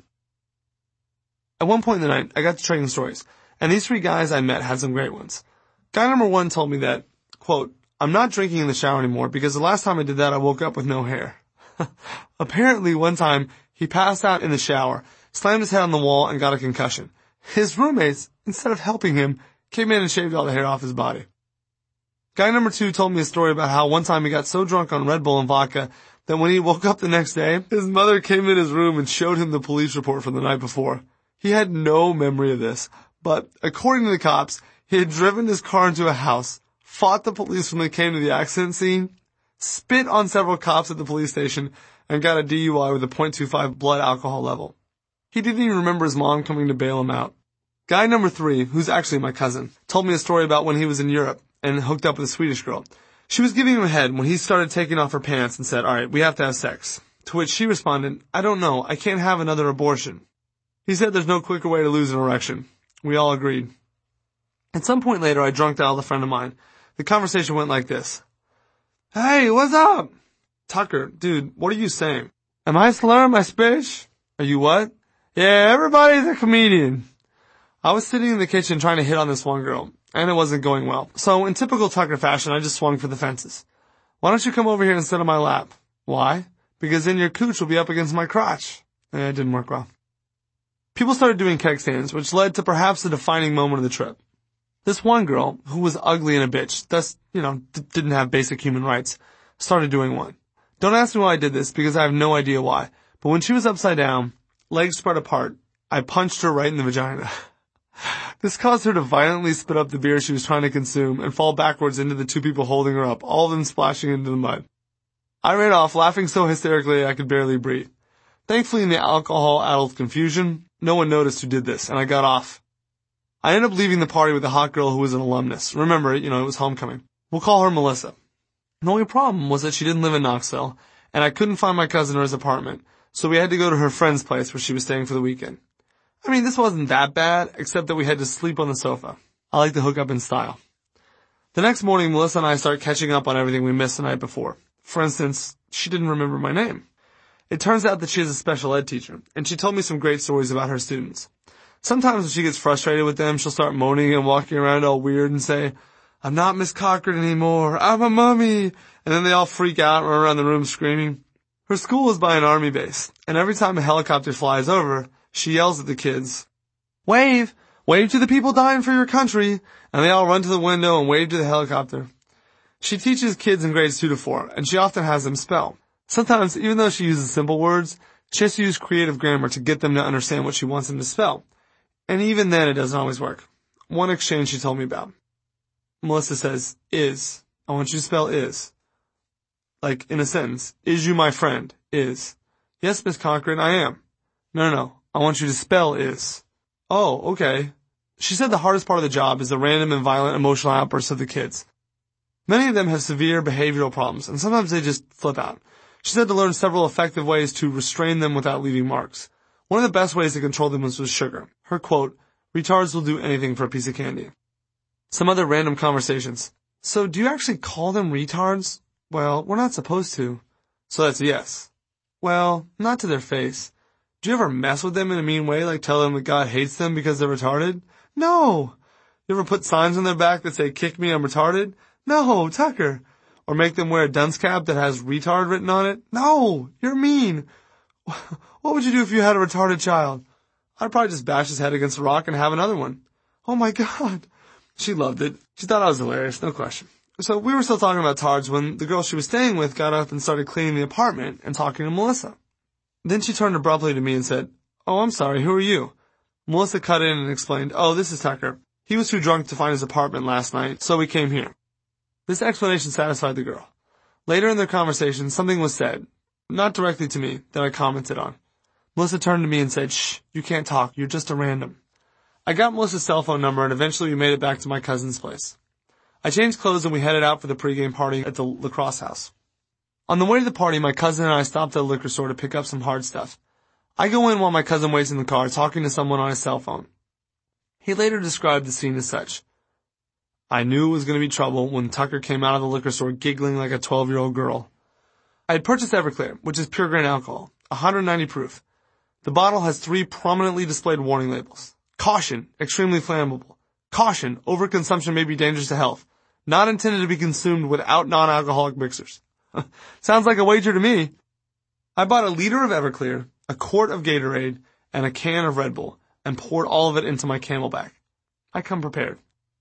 At one point in the night, I got to trading stories, and these 3 guys I met had some great ones. Guy number 1 told me that, quote, "I'm not drinking in the shower anymore because the last time I did that I woke up with no hair." Apparently one time he passed out in the shower, slammed his head on the wall, and got a concussion. His roommates, instead of helping him, came in and shaved all the hair off his body. Guy number 2 told me a story about how one time he got so drunk on Red Bull and vodka that when he woke up the next day, his mother came in his room and showed him the police report from the night before. He had no memory of this, but according to the cops, he had driven his car into a house, fought the police when they came to the accident scene, spit on several cops at the police station, and got a DUI with a .25 blood alcohol level. He didn't even remember his mom coming to bail him out. Guy number 3, who's actually my cousin, told me a story about when he was in Europe and hooked up with a Swedish girl. She was giving him a head when he started taking off her pants and said, "All right, we have to have sex." To which she responded, "I don't know. I can't have another abortion." He said there's no quicker way to lose an erection. We all agreed. At some point later, I drunk dialed a friend of mine. The conversation went like this. "Hey, what's up?" "Tucker, dude, what are you saying?" "Am I slurring my speech?" "Are you what?" "Yeah, everybody's a comedian." I was sitting in the kitchen trying to hit on this one girl, and it wasn't going well. So in typical Tucker fashion, I just swung for the fences. "Why don't you come over here and sit on my lap?" "Why?" "Because then your cooch will be up against my crotch." It didn't work well. People started doing keg stands, which led to perhaps the defining moment of the trip. This one girl, who was ugly and a bitch, thus, didn't have basic human rights, started doing one. Don't ask me why I did this, because I have no idea why. But when she was upside down, legs spread apart, I punched her right in the vagina. This caused her to violently spit up the beer she was trying to consume and fall backwards into the 2 people holding her up, all of them splashing into the mud. I ran off, laughing so hysterically I could barely breathe. Thankfully, in the alcohol-addled confusion, no one noticed who did this, and I got off. I ended up leaving the party with a hot girl who was an alumnus. Remember, it was homecoming. We'll call her Melissa. The only problem was that she didn't live in Knoxville, and I couldn't find my cousin or his apartment, so we had to go to her friend's place where she was staying for the weekend. I mean, this wasn't that bad, except that we had to sleep on the sofa. I like to hook up in style. The next morning, Melissa and I start catching up on everything we missed the night before. For instance, she didn't remember my name. It turns out that she is a special ed teacher, and she told me some great stories about her students. Sometimes when she gets frustrated with them, she'll start moaning and walking around all weird and say, "I'm not Miss Cochran anymore. I'm a mummy." And then they all freak out and run around the room screaming. Her school is by an army base, and every time a helicopter flies over, she yells at the kids, "Wave! Wave to the people dying for your country!" And they all run to the window and wave to the helicopter. She teaches kids in grades 2 to 4, and she often has them spell. Sometimes, even though she uses simple words, she has to use creative grammar to get them to understand what she wants them to spell. And even then, it doesn't always work. One exchange she told me about. Melissa says, "Is. I want you to spell is." Like, in a sentence. "Is you my friend? Is." "Yes, Miss Cochran, I am." No. I want you to spell is." "Oh, okay." She said the hardest part of the job is the random and violent emotional outbursts of the kids. Many of them have severe behavioral problems, and sometimes they just flip out. She said to learn several effective ways to restrain them without leaving marks. One of the best ways to control them was with sugar. Her quote, "Retards will do anything for a piece of candy." Some other random conversations. "So do you actually call them retards?" "Well, we're not supposed to." "So that's a yes." "Well, not to their face." "Do you ever mess with them in a mean way, like tell them that God hates them because they're retarded?" "No." "You ever put signs on their back that say, 'Kick me, I'm retarded'?" "No, Tucker." "Or make them wear a dunce cap that has retard written on it?" "No, you're mean." "What would you do if you had a retarded child?" "I'd probably just bash his head against a rock and have another one." "Oh my God." She loved it. She thought I was hilarious, no question. So we were still talking about tards when the girl she was staying with got up and started cleaning the apartment and talking to Melissa. Then she turned abruptly to me and said, "Oh, I'm sorry, who are you?" Melissa cut in and explained, "Oh, this is Tucker. He was too drunk to find his apartment last night, so we came here." This explanation satisfied the girl. Later in their conversation, something was said, not directly to me, that I commented on. Melissa turned to me and said, "Shh, you can't talk, you're just a random." I got Melissa's cell phone number and eventually we made it back to my cousin's place. I changed clothes and we headed out for the pregame party at the lacrosse house. On the way to the party, my cousin and I stopped at a liquor store to pick up some hard stuff. I go in while my cousin waits in the car talking to someone on his cell phone. He later described the scene as such. "I knew it was going to be trouble when Tucker came out of the liquor store giggling like a 12-year-old girl." I had purchased Everclear, which is pure grain alcohol, 190 proof. The bottle has 3 prominently displayed warning labels. Caution, extremely flammable. Caution, overconsumption may be dangerous to health. Not intended to be consumed without non-alcoholic mixers. Sounds like a wager to me. I bought a liter of Everclear, a quart of Gatorade, and a can of Red Bull, and poured all of it into my Camelback. I come prepared.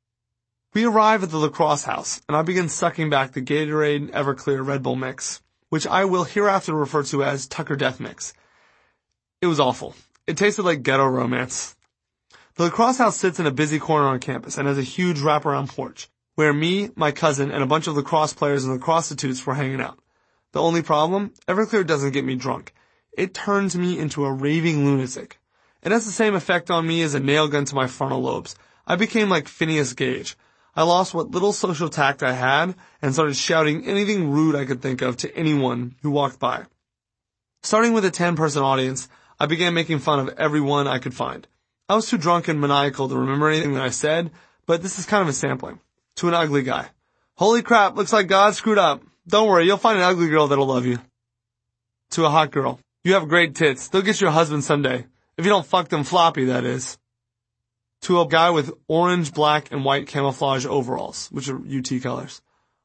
We arrive at the lacrosse house, and I begin sucking back the Gatorade Everclear Red Bull mix, which I will hereafter refer to as Tucker Death Mix. It was awful. It tasted like ghetto romance. The lacrosse house sits in a busy corner on campus and has a huge wraparound porch, where me, my cousin, and a bunch of lacrosse players and lacrosse-titudes were hanging out. The only problem? Everclear doesn't get me drunk. It turns me into a raving lunatic. It has the same effect on me as a nail gun to my frontal lobes. I became like Phineas Gage. I lost what little social tact I had and started shouting anything rude I could think of to anyone who walked by. Starting with a 10-person audience, I began making fun of everyone I could find. I was too drunk and maniacal to remember anything that I said, but this is kind of a sampling. To an ugly guy. "Holy crap, looks like God screwed up. Don't worry, you'll find an ugly girl that'll love you." To a hot girl. "You have great tits. They'll get you a husband someday. If you don't fuck them floppy, that is." To a guy with orange, black, and white camouflage overalls, which are UT colors.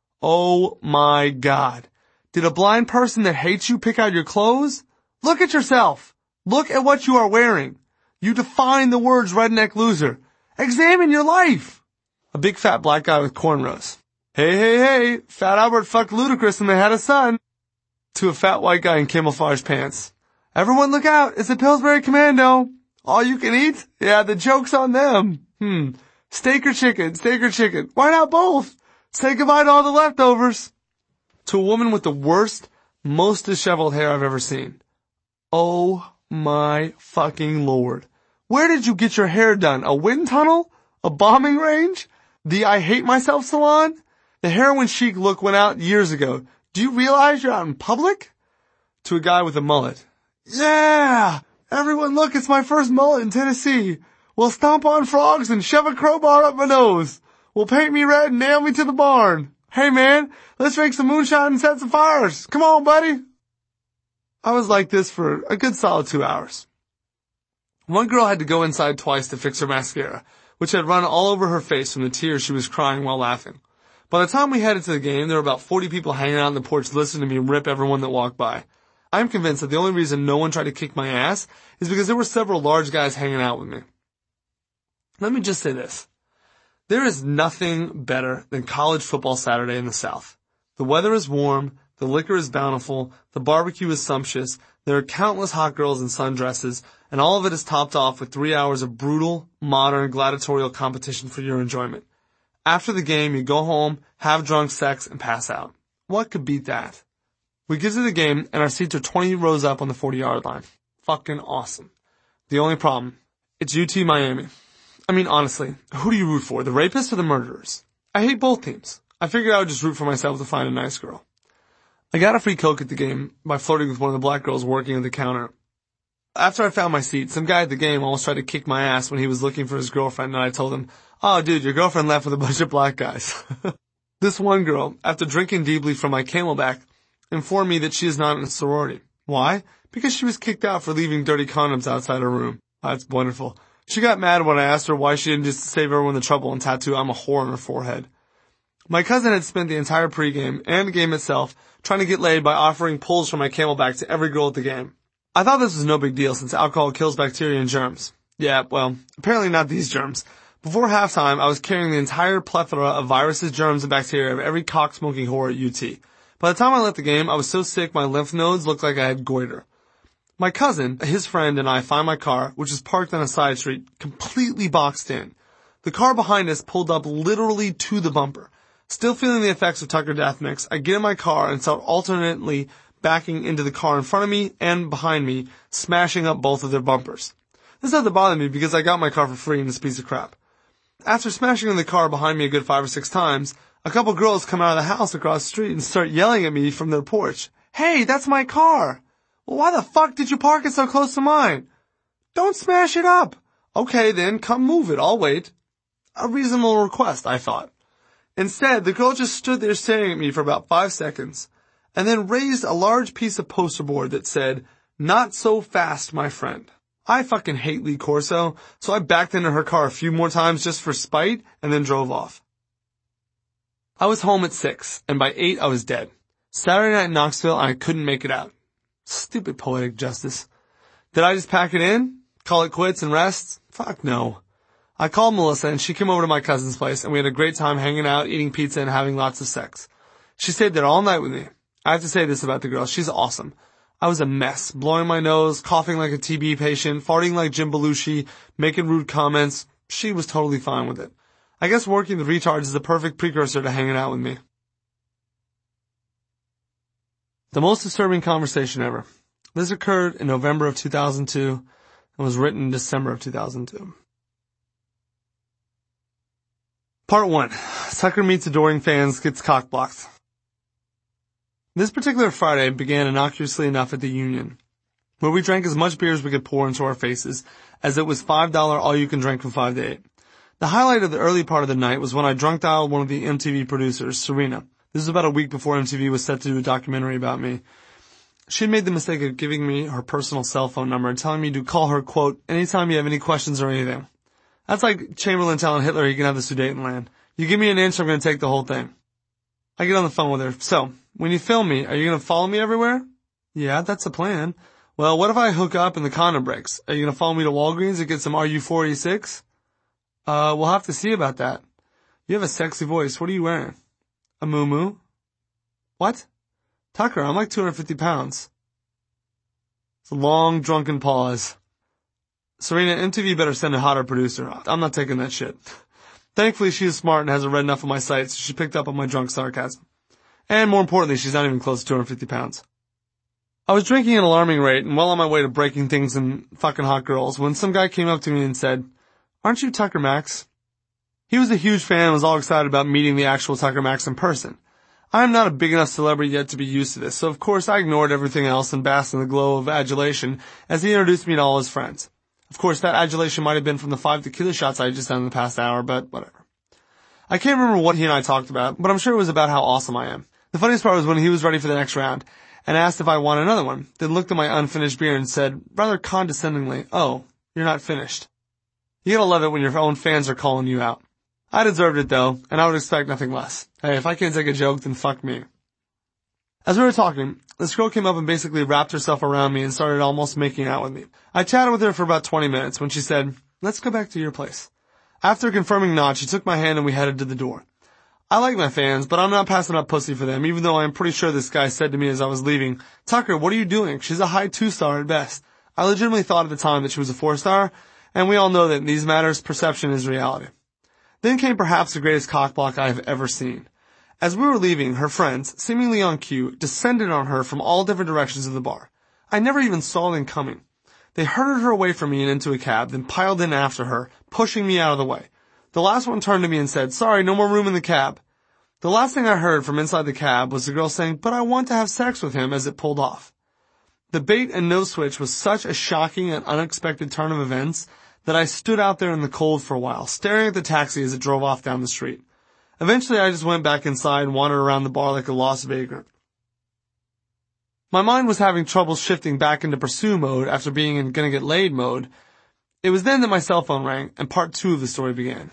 "Oh my God. Did a blind person that hates you pick out your clothes? Look at yourself. Look at what you are wearing. You define the words redneck loser. Examine your life." A big fat black guy with cornrows. Hey, Fat Albert fucked Ludacris and they had a son." To a fat white guy in camouflage pants. "Everyone look out, it's a Pillsbury Commando. All you can eat? Yeah, the joke's on them. Steak or chicken? Why not both? Say goodbye to all the leftovers." To a woman with the worst, most disheveled hair I've ever seen. "Oh my fucking Lord. Where did you get your hair done? A wind tunnel? A bombing range? The I hate myself salon? The heroin chic look went out years ago. Do you realize you're out in public?" To a guy with a mullet. "Yeah! Everyone look, it's my first mullet in Tennessee. We'll stomp on frogs and shove a crowbar up my nose. We'll paint me red and nail me to the barn. Hey man, let's drink some moonshine and set some fires. Come on, buddy. I was like this for a good solid 2 hours. One girl had to go inside twice to fix her mascara, which had run all over her face from the tears she was crying while laughing. By the time we headed to the game, there were about 40 people hanging out on the porch listening to me rip everyone that walked by. I'm convinced that the only reason no one tried to kick my ass is because there were several large guys hanging out with me. Let me just say this. There is nothing better than college football Saturday in the South. The weather is warm, the liquor is bountiful, the barbecue is sumptuous, there are countless hot girls in sundresses, and all of it is topped off with 3 hours of brutal, modern, gladiatorial competition for your enjoyment. After the game, you go home, have drunk sex, and pass out. What could beat that? We get to the game, and our seats are 20 rows up on the 40-yard line. Fucking awesome. The only problem, it's UT Miami. I mean, honestly, who do you root for, the rapists or the murderers? I hate both teams. I figured I would just root for myself to find a nice girl. I got a free Coke at the game by flirting with one of the black girls working at the counter. After I found my seat, some guy at the game almost tried to kick my ass when he was looking for his girlfriend, and I told him, "Oh, dude, your girlfriend left with a bunch of black guys." This one girl, after drinking deeply from my Camelback, informed me that she is not in a sorority. Why? Because she was kicked out for leaving dirty condoms outside her room. That's wonderful. She got mad when I asked her why she didn't just save everyone the trouble and tattoo "I'm a whore" on her forehead. My cousin had spent the entire pregame and the game itself trying to get laid by offering pulls from my Camelback to every girl at the game. I thought this was no big deal since alcohol kills bacteria and germs. Yeah, well, apparently not these germs. Before halftime, I was carrying the entire plethora of viruses, germs, and bacteria of every cock-smoking whore at UT. By the time I left the game, I was so sick my lymph nodes looked like I had goiter. My cousin, his friend, and I find my car, which is parked on a side street, completely boxed in. The car behind us pulled up literally to the bumper. Still feeling the effects of Tucker Death Mix, I get in my car and start alternately backing into the car in front of me and behind me, smashing up both of their bumpers. This doesn't bother me because I got my car for free in this piece of crap. After smashing in the car behind me a good 5 or 6 times, a couple girls come out of the house across the street and start yelling at me from their porch. "Hey, that's my car." "Well, why the fuck did you park it so close to mine?" "Don't smash it up." "Okay then, come move it, I'll wait." A reasonable request, I thought. Instead, the girl just stood there staring at me for about 5 seconds, and then raised a large piece of poster board that said, "Not so fast, my friend." I fucking hate Lee Corso, so I backed into her car a few more times just for spite, and then drove off. I was home at 6, and by 8 I was dead. Saturday night in Knoxville, and I couldn't make it out. Stupid poetic justice. Did I just pack it in? Call it quits and rest? Fuck no. I called Melissa, and she came over to my cousin's place, and we had a great time hanging out, eating pizza, and having lots of sex. She stayed there all night with me. I have to say this about the girl. She's awesome. I was a mess, blowing my nose, coughing like a TB patient, farting like Jim Belushi, making rude comments. She was totally fine with it. I guess working the retards is the perfect precursor to hanging out with me. The most disturbing conversation ever. This occurred in November of 2002 and was written in December of 2002. Part 1. Tucker meets adoring fans, gets cock-blocked. This particular Friday began innocuously enough at the Union, where we drank as much beer as we could pour into our faces, as it was $5 all-you-can-drink from 5 to 8. The highlight of the early part of the night was when I drunk-dialed one of the MTV producers, Serena. This was about a week before MTV was set to do a documentary about me. She had made the mistake of giving me her personal cell phone number and telling me to call her, quote, anytime you have any questions or anything. That's like Chamberlain telling Hitler he can have the Sudetenland. You give me an inch, I'm going to take the whole thing. I get on the phone with her. So, when you film me, are you going to follow me everywhere? Yeah, that's the plan. Well, what if I hook up and the condom breaks? Are you going to follow me to Walgreens and get some RU486? We'll have to see about that. You have a sexy voice. What are you wearing? A muumuu? What? Tucker, I'm like 250 pounds. It's a long, drunken pause. Serena, MTV better send a hotter producer. I'm not taking that shit. Thankfully, she is smart and hasn't read enough of my site, so she picked up on my drunk sarcasm. And more importantly, she's not even close to 250 pounds. I was drinking at an alarming rate and well on my way to breaking things and fucking hot girls when some guy came up to me and said, "Aren't you Tucker Max?" He was a huge fan and was all excited about meeting the actual Tucker Max in person. I am not a big enough celebrity yet to be used to this, so of course I ignored everything else and basked in the glow of adulation as he introduced me to all his friends. Of course, that adulation might have been from the 5 tequila shots I had just done in the past hour, but whatever. I can't remember what he and I talked about, but I'm sure it was about how awesome I am. The funniest part was when he was ready for the next round and asked if I wanted another one, then looked at my unfinished beer and said, rather condescendingly, "Oh, you're not finished." You gotta love it when your own fans are calling you out. I deserved it though, and I would expect nothing less. Hey, if I can't take a joke, then fuck me. As we were talking, this girl came up and basically wrapped herself around me and started almost making out with me. I chatted with her for about 20 minutes when she said, "Let's go back to your place." After confirming not, she took my hand and we headed to the door. I like my fans, but I'm not passing up pussy for them, even though I'm pretty sure this guy said to me as I was leaving, "Tucker, what are you doing? She's a high 2-star at best." I legitimately thought at the time that she was a 4-star, and we all know that in these matters, perception is reality. Then came perhaps the greatest cockblock I have ever seen. As we were leaving, her friends, seemingly on cue, descended on her from all different directions of the bar. I never even saw them coming. They herded her away from me and into a cab, then piled in after her, pushing me out of the way. The last one turned to me and said, "Sorry, no more room in the cab." The last thing I heard from inside the cab was the girl saying, "But I want to have sex with him," as it pulled off. The bait and no switch was such a shocking and unexpected turn of events that I stood out there in the cold for a while, staring at the taxi as it drove off down the street. Eventually I just went back inside and wandered around the bar like a lost vagrant. My mind was having trouble shifting back into pursue mode after being in gonna get laid mode. It was then that my cell phone rang and part 2 of the story began.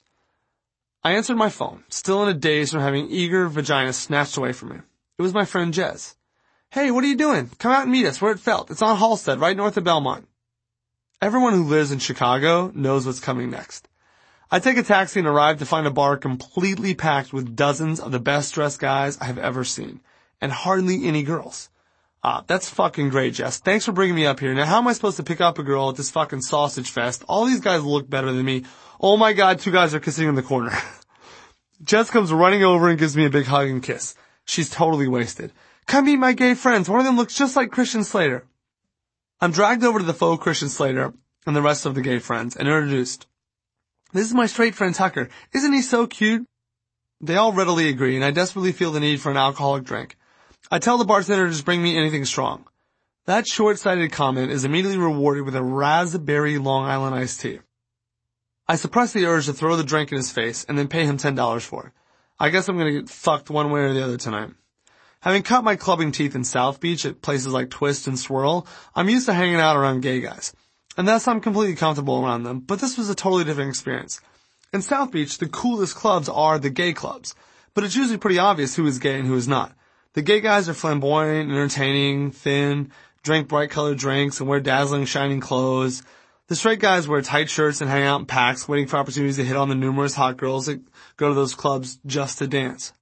I answered my phone, still in a daze from having eager vagina snatched away from me. It was my friend Jez. "Hey, what are you doing? Come out and meet us. We're at Felt. It's on Halstead, right north of Belmont." Everyone who lives in Chicago knows what's coming next. I take a taxi and arrive to find a bar completely packed with dozens of the best dressed guys I have ever seen, and hardly any girls. That's fucking great, Jess. Thanks for bringing me up here. Now how am I supposed to pick up a girl at this fucking sausage fest? All these guys look better than me. Oh my god, 2 guys are kissing in the corner. Jess comes running over and gives me a big hug and kiss. She's totally wasted. "Come meet my gay friends. One of them looks just like Christian Slater." I'm dragged over to the faux Christian Slater and the rest of the gay friends and introduced. "This is my straight friend Tucker. Isn't he so cute?" They all readily agree, and I desperately feel the need for an alcoholic drink. I tell the bartender to just bring me anything strong. That short-sighted comment is immediately rewarded with a raspberry Long Island iced tea. I suppress the urge to throw the drink in his face and then pay him $10 for it. I guess I'm gonna get fucked one way or the other tonight. Having cut my clubbing teeth in South Beach at places like Twist and Swirl, I'm used to hanging out around gay guys. And thus I'm completely comfortable around them, but this was a totally different experience. In South Beach, the coolest clubs are the gay clubs, but it's usually pretty obvious who is gay and who is not. The gay guys are flamboyant, entertaining, thin, drink bright-colored drinks, and wear dazzling, shining clothes. The straight guys wear tight shirts and hang out in packs, waiting for opportunities to hit on the numerous hot girls that go to those clubs just to dance.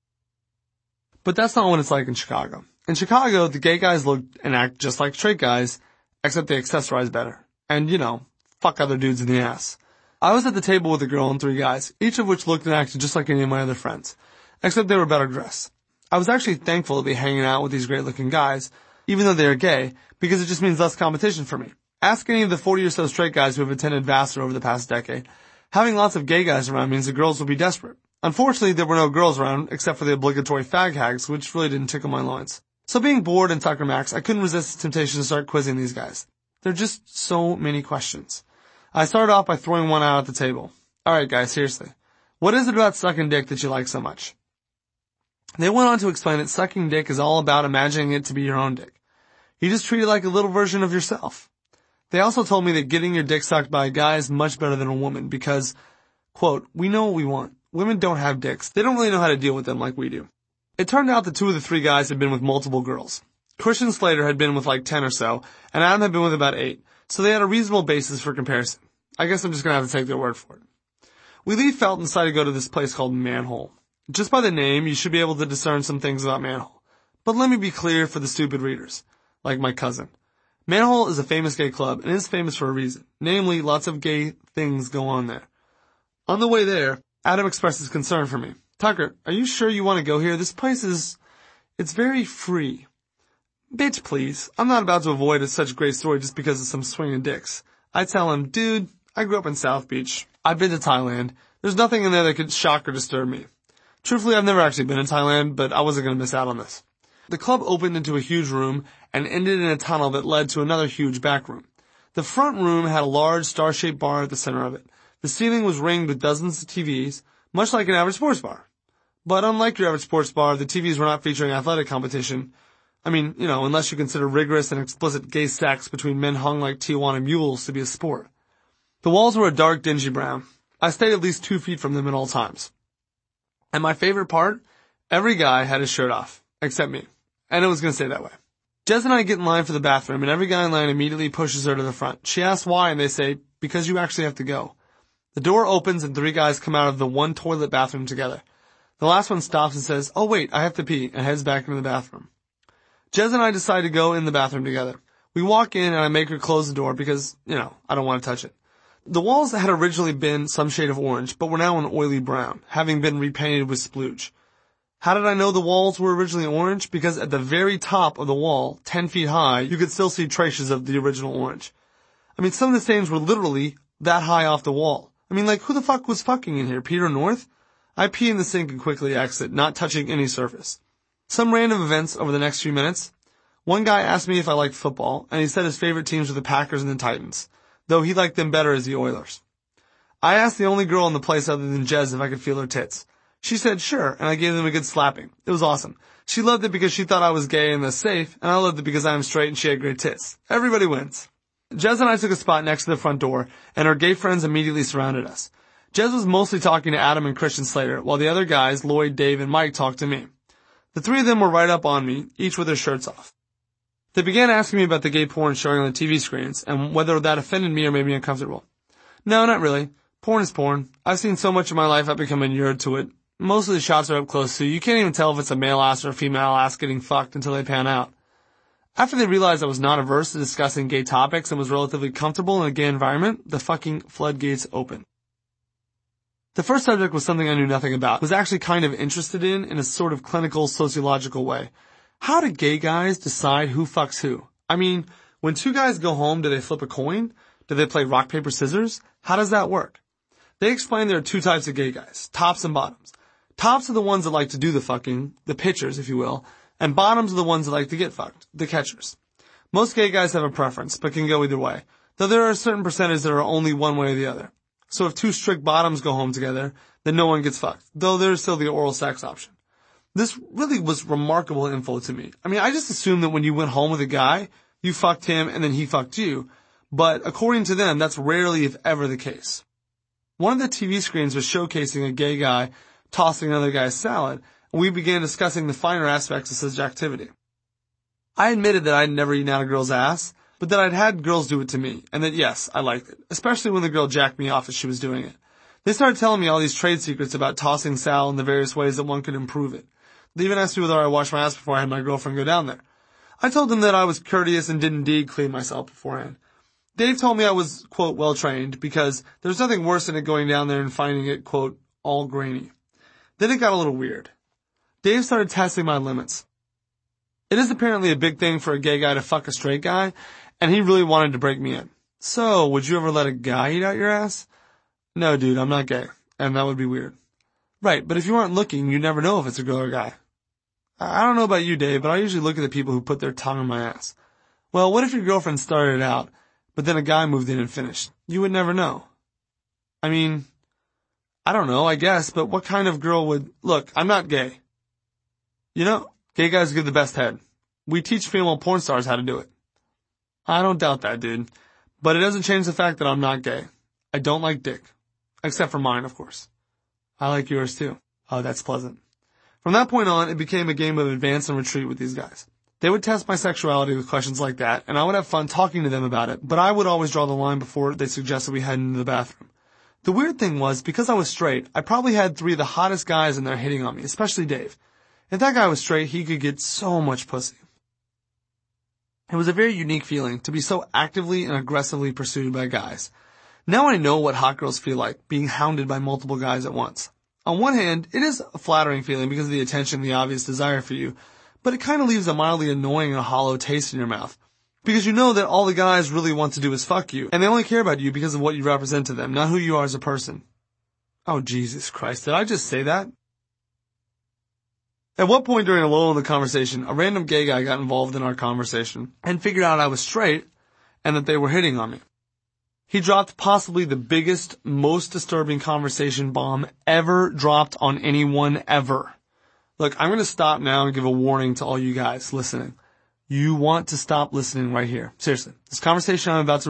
But that's not what it's like in Chicago. In Chicago, the gay guys look and act just like straight guys, except they accessorize better. And, fuck other dudes in the ass. I was at the table with a girl and 3 guys, each of which looked and acted just like any of my other friends, except they were better dressed. I was actually thankful to be hanging out with these great-looking guys, even though they are gay, because it just means less competition for me. Ask any of the 40 or so straight guys who have attended Vassar over the past decade. Having lots of gay guys around means the girls will be desperate. Unfortunately, there were no girls around, except for the obligatory fag hags, which really didn't tickle my loins. So being bored in Tucker Max, I couldn't resist the temptation to start quizzing these guys. There are just so many questions. I started off by throwing one out at the table. Alright guys, seriously. What is it about sucking dick that you like so much? They went on to explain that sucking dick is all about imagining it to be your own dick. You just treat it like a little version of yourself. They also told me that getting your dick sucked by a guy is much better than a woman because, quote, "We know what we want. Women don't have dicks. They don't really know how to deal with them like we do." It turned out that 2 of the 3 guys had been with multiple girls. Christian Slater had been with like 10 or so, and Adam had been with about 8, so they had a reasonable basis for comparison. I guess I'm just gonna have to take their word for it. We leave Felt and decide to go to this place called Manhole. Just by the name, you should be able to discern some things about Manhole. But let me be clear for the stupid readers, like my cousin. Manhole is a famous gay club, and is famous for a reason. Namely, lots of gay things go on there. On the way there, Adam expresses concern for me. "Tucker, are you sure you want to go here? This place it's very free." Bitch, please. I'm not about to avoid such a great story just because of some swinging dicks. I tell him, "Dude, I grew up in South Beach. I've been to Thailand. There's nothing in there that could shock or disturb me." Truthfully, I've never actually been in Thailand, but I wasn't going to miss out on this. The club opened into a huge room and ended in a tunnel that led to another huge back room. The front room had a large star-shaped bar at the center of it. The ceiling was ringed with dozens of TVs, much like an average sports bar. But unlike your average sports bar, the TVs were not featuring athletic competition. I mean, unless you consider rigorous and explicit gay sex between men hung like Tijuana mules to be a sport. The walls were a dark, dingy brown. I stayed at least 2 feet from them at all times. And my favorite part? Every guy had his shirt off, except me. And it was going to stay that way. Jez and I get in line for the bathroom, and every guy in line immediately pushes her to the front. She asks why, and they say, because you actually have to go. The door opens, and 3 guys come out of the one toilet bathroom together. The last one stops and says, oh wait, I have to pee, and heads back into the bathroom. Jez and I decide to go in the bathroom together. We walk in, and I make her close the door because, I don't want to touch it. The walls had originally been some shade of orange, but were now an oily brown, having been repainted with splooge. How did I know the walls were originally orange? Because at the very top of the wall, 10 feet high, you could still see traces of the original orange. I mean, some of the stains were literally that high off the wall. I mean, who the fuck was fucking in here? Peter North? I pee in the sink and quickly exit, not touching any surface. Some random events over the next few minutes. One guy asked me if I liked football, and he said his favorite teams were the Packers and the Titans, though he liked them better as the Oilers. I asked the only girl in the place other than Jez if I could feel her tits. She said sure, and I gave them a good slapping. It was awesome. She loved it because she thought I was gay and thus safe, and I loved it because I am straight and she had great tits. Everybody wins. Jez and I took a spot next to the front door, and our gay friends immediately surrounded us. Jez was mostly talking to Adam and Christian Slater, while the other guys, Lloyd, Dave, and Mike, talked to me. The 3 of them were right up on me, each with their shirts off. They began asking me about the gay porn showing on the TV screens, and whether that offended me or made me uncomfortable. No, not really. Porn is porn. I've seen so much in my life I've become inured to it. Most of the shots are up close, so you can't even tell if it's a male ass or a female ass getting fucked until they pan out. After they realized I was not averse to discussing gay topics and was relatively comfortable in a gay environment, the fucking floodgates opened. The first subject was something I knew nothing about, was actually kind of interested in a sort of clinical, sociological way. How do gay guys decide who fucks who? I mean, when 2 guys go home, do they flip a coin? Do they play rock, paper, scissors? How does that work? They explained there are 2 types of gay guys, tops and bottoms. Tops are the ones that like to do the fucking, the pitchers, if you will, and bottoms are the ones that like to get fucked, the catchers. Most gay guys have a preference, but can go either way, though there are a certain percentage that are only one way or the other. So if 2 strict bottoms go home together, then no one gets fucked, though there's still the oral sex option. This really was remarkable info to me. I mean, I just assumed that when you went home with a guy, you fucked him and then he fucked you, but according to them, that's rarely if ever the case. One of the TV screens was showcasing a gay guy tossing another guy's salad, and we began discussing the finer aspects of such activity. I admitted that I'd never eaten out a girl's ass, but that I'd had girls do it to me, and that yes, I liked it, especially when the girl jacked me off as she was doing it. They started telling me all these trade secrets about tossing salad and the various ways that one could improve it. They even asked me whether I washed my ass before I had my girlfriend go down there. I told them that I was courteous and did indeed clean myself beforehand. Dave told me I was, quote, well-trained, because there's nothing worse than it going down there and finding it, quote, all grainy. Then it got a little weird. Dave started testing my limits. It is apparently a big thing for a gay guy to fuck a straight guy, and he really wanted to break me in. So, would you ever let a guy eat out your ass? No, dude, I'm not gay, and that would be weird. Right, but if you aren't looking, you never know if it's a girl or a guy. I don't know about you, Dave, but I usually look at the people who put their tongue in my ass. Well, what if your girlfriend started it out, but then a guy moved in and finished? You would never know. I mean, I don't know, I guess, but what kind of girl would... Look, I'm not gay. Gay guys give the best head. We teach female porn stars how to do it. I don't doubt that, dude. But it doesn't change the fact that I'm not gay. I don't like dick. Except for mine, of course. I like yours, too. Oh, that's pleasant. From that point on, it became a game of advance and retreat with these guys. They would test my sexuality with questions like that, and I would have fun talking to them about it, but I would always draw the line before they suggested we head into the bathroom. The weird thing was, because I was straight, I probably had 3 of the hottest guys in there hitting on me, especially Dave. If that guy was straight, he could get so much pussy. It was a very unique feeling to be so actively and aggressively pursued by guys. Now I know what hot girls feel like, being hounded by multiple guys at once. On one hand, it is a flattering feeling because of the attention and the obvious desire for you, but it kind of leaves a mildly annoying and hollow taste in your mouth. Because you know that all the guys really want to do is fuck you, and they only care about you because of what you represent to them, not who you are as a person. Oh, Jesus Christ, did I just say that? At one point during a lull in the conversation, a random gay guy got involved in our conversation and figured out I was straight, and that they were hitting on me. He dropped possibly the biggest, most disturbing conversation bomb ever dropped on anyone ever. Look, I'm going to stop now and give a warning to all you guys listening. You want to stop listening right here. Seriously. This conversation I'm about to